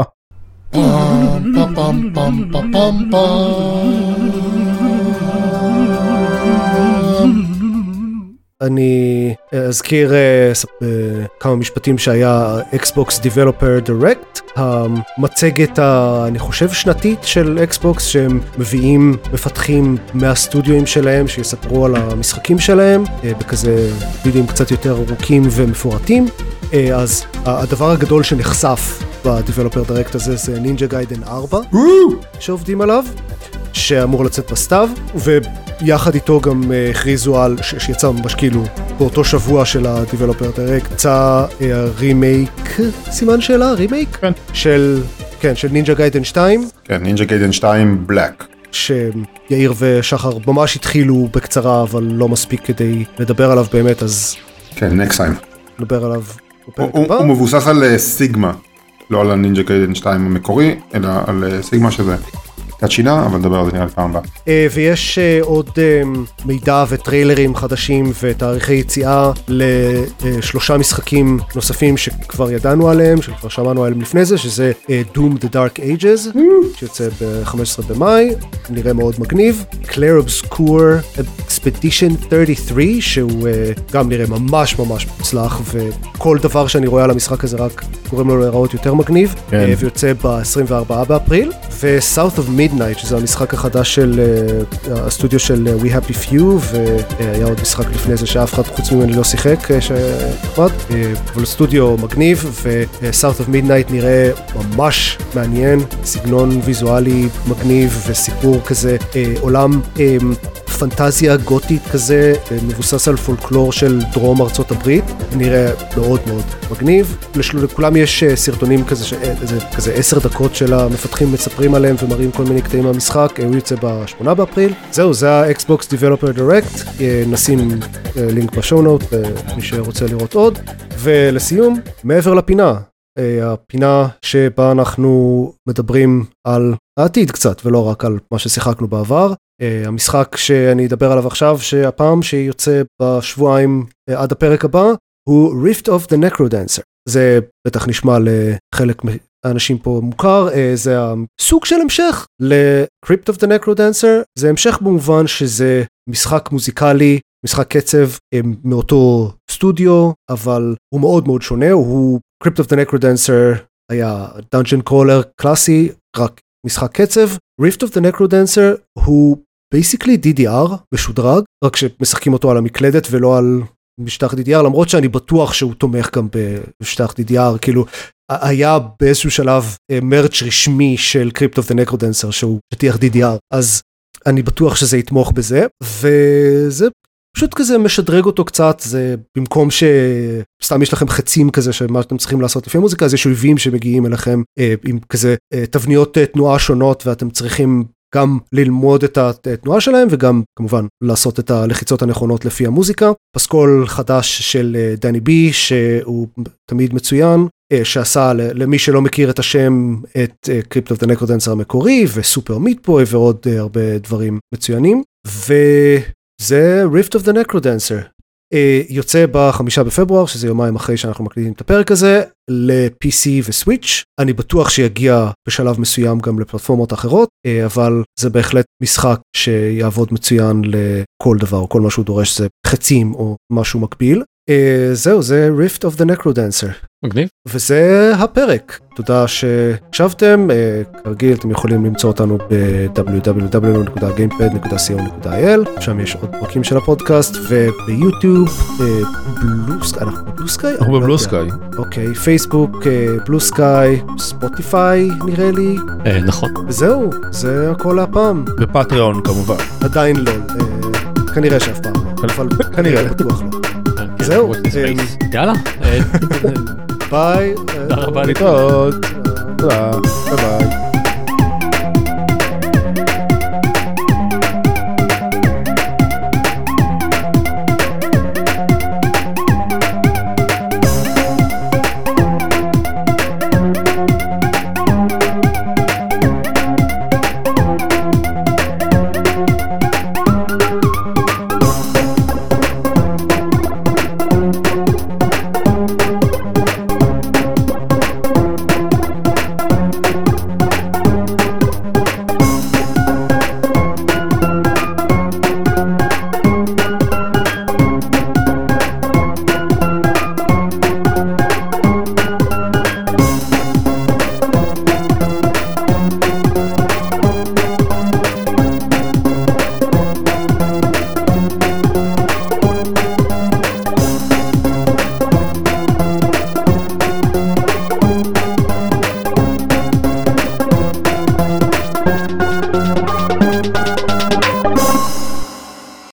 [SPEAKER 1] אני אזכיר כמה משפטים שהיה Xbox Developer Direct, המצגת אני חושב שנתית של Xbox, שהם מביאים מפתחים מהסטודיואים שלהם שיספרו על המשחקים שלהם בכזה וידאים קצת יותר ארוכים ומפורטים. אז הדבר הגדול שנחשף ב-Developer Direct הזה זה Ninja Gaiden ארבע שעובדים עליו, שאמור לצאת בסתיו, ויחד איתו גם הכריזו על, שיצא ממש כאילו באותו שבוע של ה-Developer Direct, יצא רימייק, סימן שאלה, רימייק?
[SPEAKER 2] כן.
[SPEAKER 1] של, כן, של נינג'ה גיידן שתיים.
[SPEAKER 3] כן, נינג'ה גיידן שתיים בלק.
[SPEAKER 1] שיאיר ושחר ממש התחילו בקצרה, אבל לא מספיק כדי לדבר עליו באמת, אז...
[SPEAKER 3] כן, next time.
[SPEAKER 1] נדבר עליו בפרק
[SPEAKER 3] הוא,
[SPEAKER 1] הבא.
[SPEAKER 3] הוא מבוסס על סיגמה, לא על הנינג'ה גיידן שתיים המקורי, אלא על סיגמה שזה... קצת שינה, אבל נדבר על זה נראה לפעם הבאה.
[SPEAKER 1] ויש עוד מידע וטריילרים חדשים ותאריכי יציאה לשלושה משחקים נוספים שכבר ידענו עליהם, שכבר שמענו עליהם לפני זה, שזה Doom The Dark Ages, שיוצא ב-חמישה עשר במאי, נראה מאוד מגניב. Clair Obscur Expedition שלושים ושלוש, שהוא גם נראה ממש ממש מוצלח, וכל דבר שאני רואה על המשחק הזה רק גורם לו להיראות יותר מגניב, ויוצא ב-עשרים וארבעה באפריל. ו-South of Midnight, שזה המשחק החדש של הסטודיו של We Happy Few, והיה עוד משחק לפני זה שאף אחד חוץ ממני לא שיחק, שנחמד, אבל סטודיו מגניב, ו-South of Midnight נראה ממש מעניין, סגנון ויזואלי מגניב, וסיפור כזה, עולם פנטזיה גותית כזה, מבוסס על פולקלור של דרום ארצות הברית, נראה מאוד מאוד מגניב. לכולם יש סרטונים כזה, כזה עשר דקות של המפתחים מספרים עליהם ומראים כל מיני קטעים מהמשחק, הוא יוצא בשמונה באפריל. זהו, זה ה-Xbox Developer Direct, נשים לינק בשואו נוט, מי שרוצה לראות עוד. ולסיום, מעבר לפינה, הפינה שבה אנחנו מדברים על העתיד קצת, ולא רק על מה ששיחקנו בעבר. המשחק שאני אדבר עליו עכשיו, שהפעם שיוצא בשבועיים עד הפרק הבא, הוא Rift of the Necrodancer. זה בטח נשמע לחלק מהאנשים פה מוכר, זה הסוג של המשך ל-Crypt of the Necrodancer, זה המשך במובן שזה משחק מוזיקלי, משחק קצב מאותו סטודיו, אבל הוא מאוד מאוד שונה, הוא Crypt of the Necrodancer היה Dungeon Crawler קלאסי, רק משחק קצב. Rift of the Necrodancer הוא basically די די אר משודרג, רק שמשחקים אותו על המקלדת ולא על משטח די די אר, למרות שאני בטוח שהוא תומך גם במשטח די די אר, כאילו היה באיזשהו שלב מרץ' רשמי של Crypt of the Necrodancer שהוא שטיח די די אר, אז אני בטוח שזה יתמוך בזה, וזה פשוט כזה משדרג אותו קצת, זה במקום שסתם יש לכם חצים כזה שמה שאתם צריכים לעשות לפי המוזיקה, אז יש אויבים שמגיעים אליכם אה, עם כזה אה, תבניות אה, תנועה שונות, ואתם צריכים גם ללמוד את התנועה שלהם, וגם כמובן לעשות את הלחיצות הנכונות לפי המוזיקה. פסקול חדש של אה, דני בי, שהוא תמיד מצוין, אה, שעשה למי שלא מכיר את השם, את אה, Crypt of the Necrodancer המקורי, וסופר מיט בוי, ועוד אה, הרבה דברים מצוינים, ו... זה Rift of the Necrodancer, יוצא בחמישה בפברואר, שזה יומיים אחרי שאנחנו מקליטים את הפרק הזה, ל-פי סי וסוויץ'. אני בטוח שיגיע בשלב מסוים גם לפלטפורמות אחרות, אבל זה בהחלט משחק שיעבוד מצוין לכל דבר, כל מה שהוא דורש זה חצים או משהו מקביל. זהו, זה Rift of the Necrodancer.
[SPEAKER 4] מגניב.
[SPEAKER 1] וזה הפרק. תודה שהקשבתם. כרגיל, אתם יכולים למצוא אותנו ב-דאבליו דאבליו דאבליו נקודה גיימפד נקודה סי או נקודה איי אל, שם יש עוד פרקים של הפודקאסט, וביוטיוב, בלוסקאי, אנחנו בבלוסקאי?
[SPEAKER 2] אנחנו בבלוסקאי.
[SPEAKER 1] אוקיי, פייסבוק, בלוסקאי, ספוטיפיי נראה לי.
[SPEAKER 4] נכון.
[SPEAKER 1] וזהו, זה הכל הפעם.
[SPEAKER 2] בפטריון כמובן.
[SPEAKER 1] עדיין לא, כנראה שאף פעם לא, אבל כנראה בטוח לא. זהו,
[SPEAKER 4] יאללה,
[SPEAKER 1] ביי,
[SPEAKER 4] תודה רבה,
[SPEAKER 2] להתראות, תודה, ביי ביי.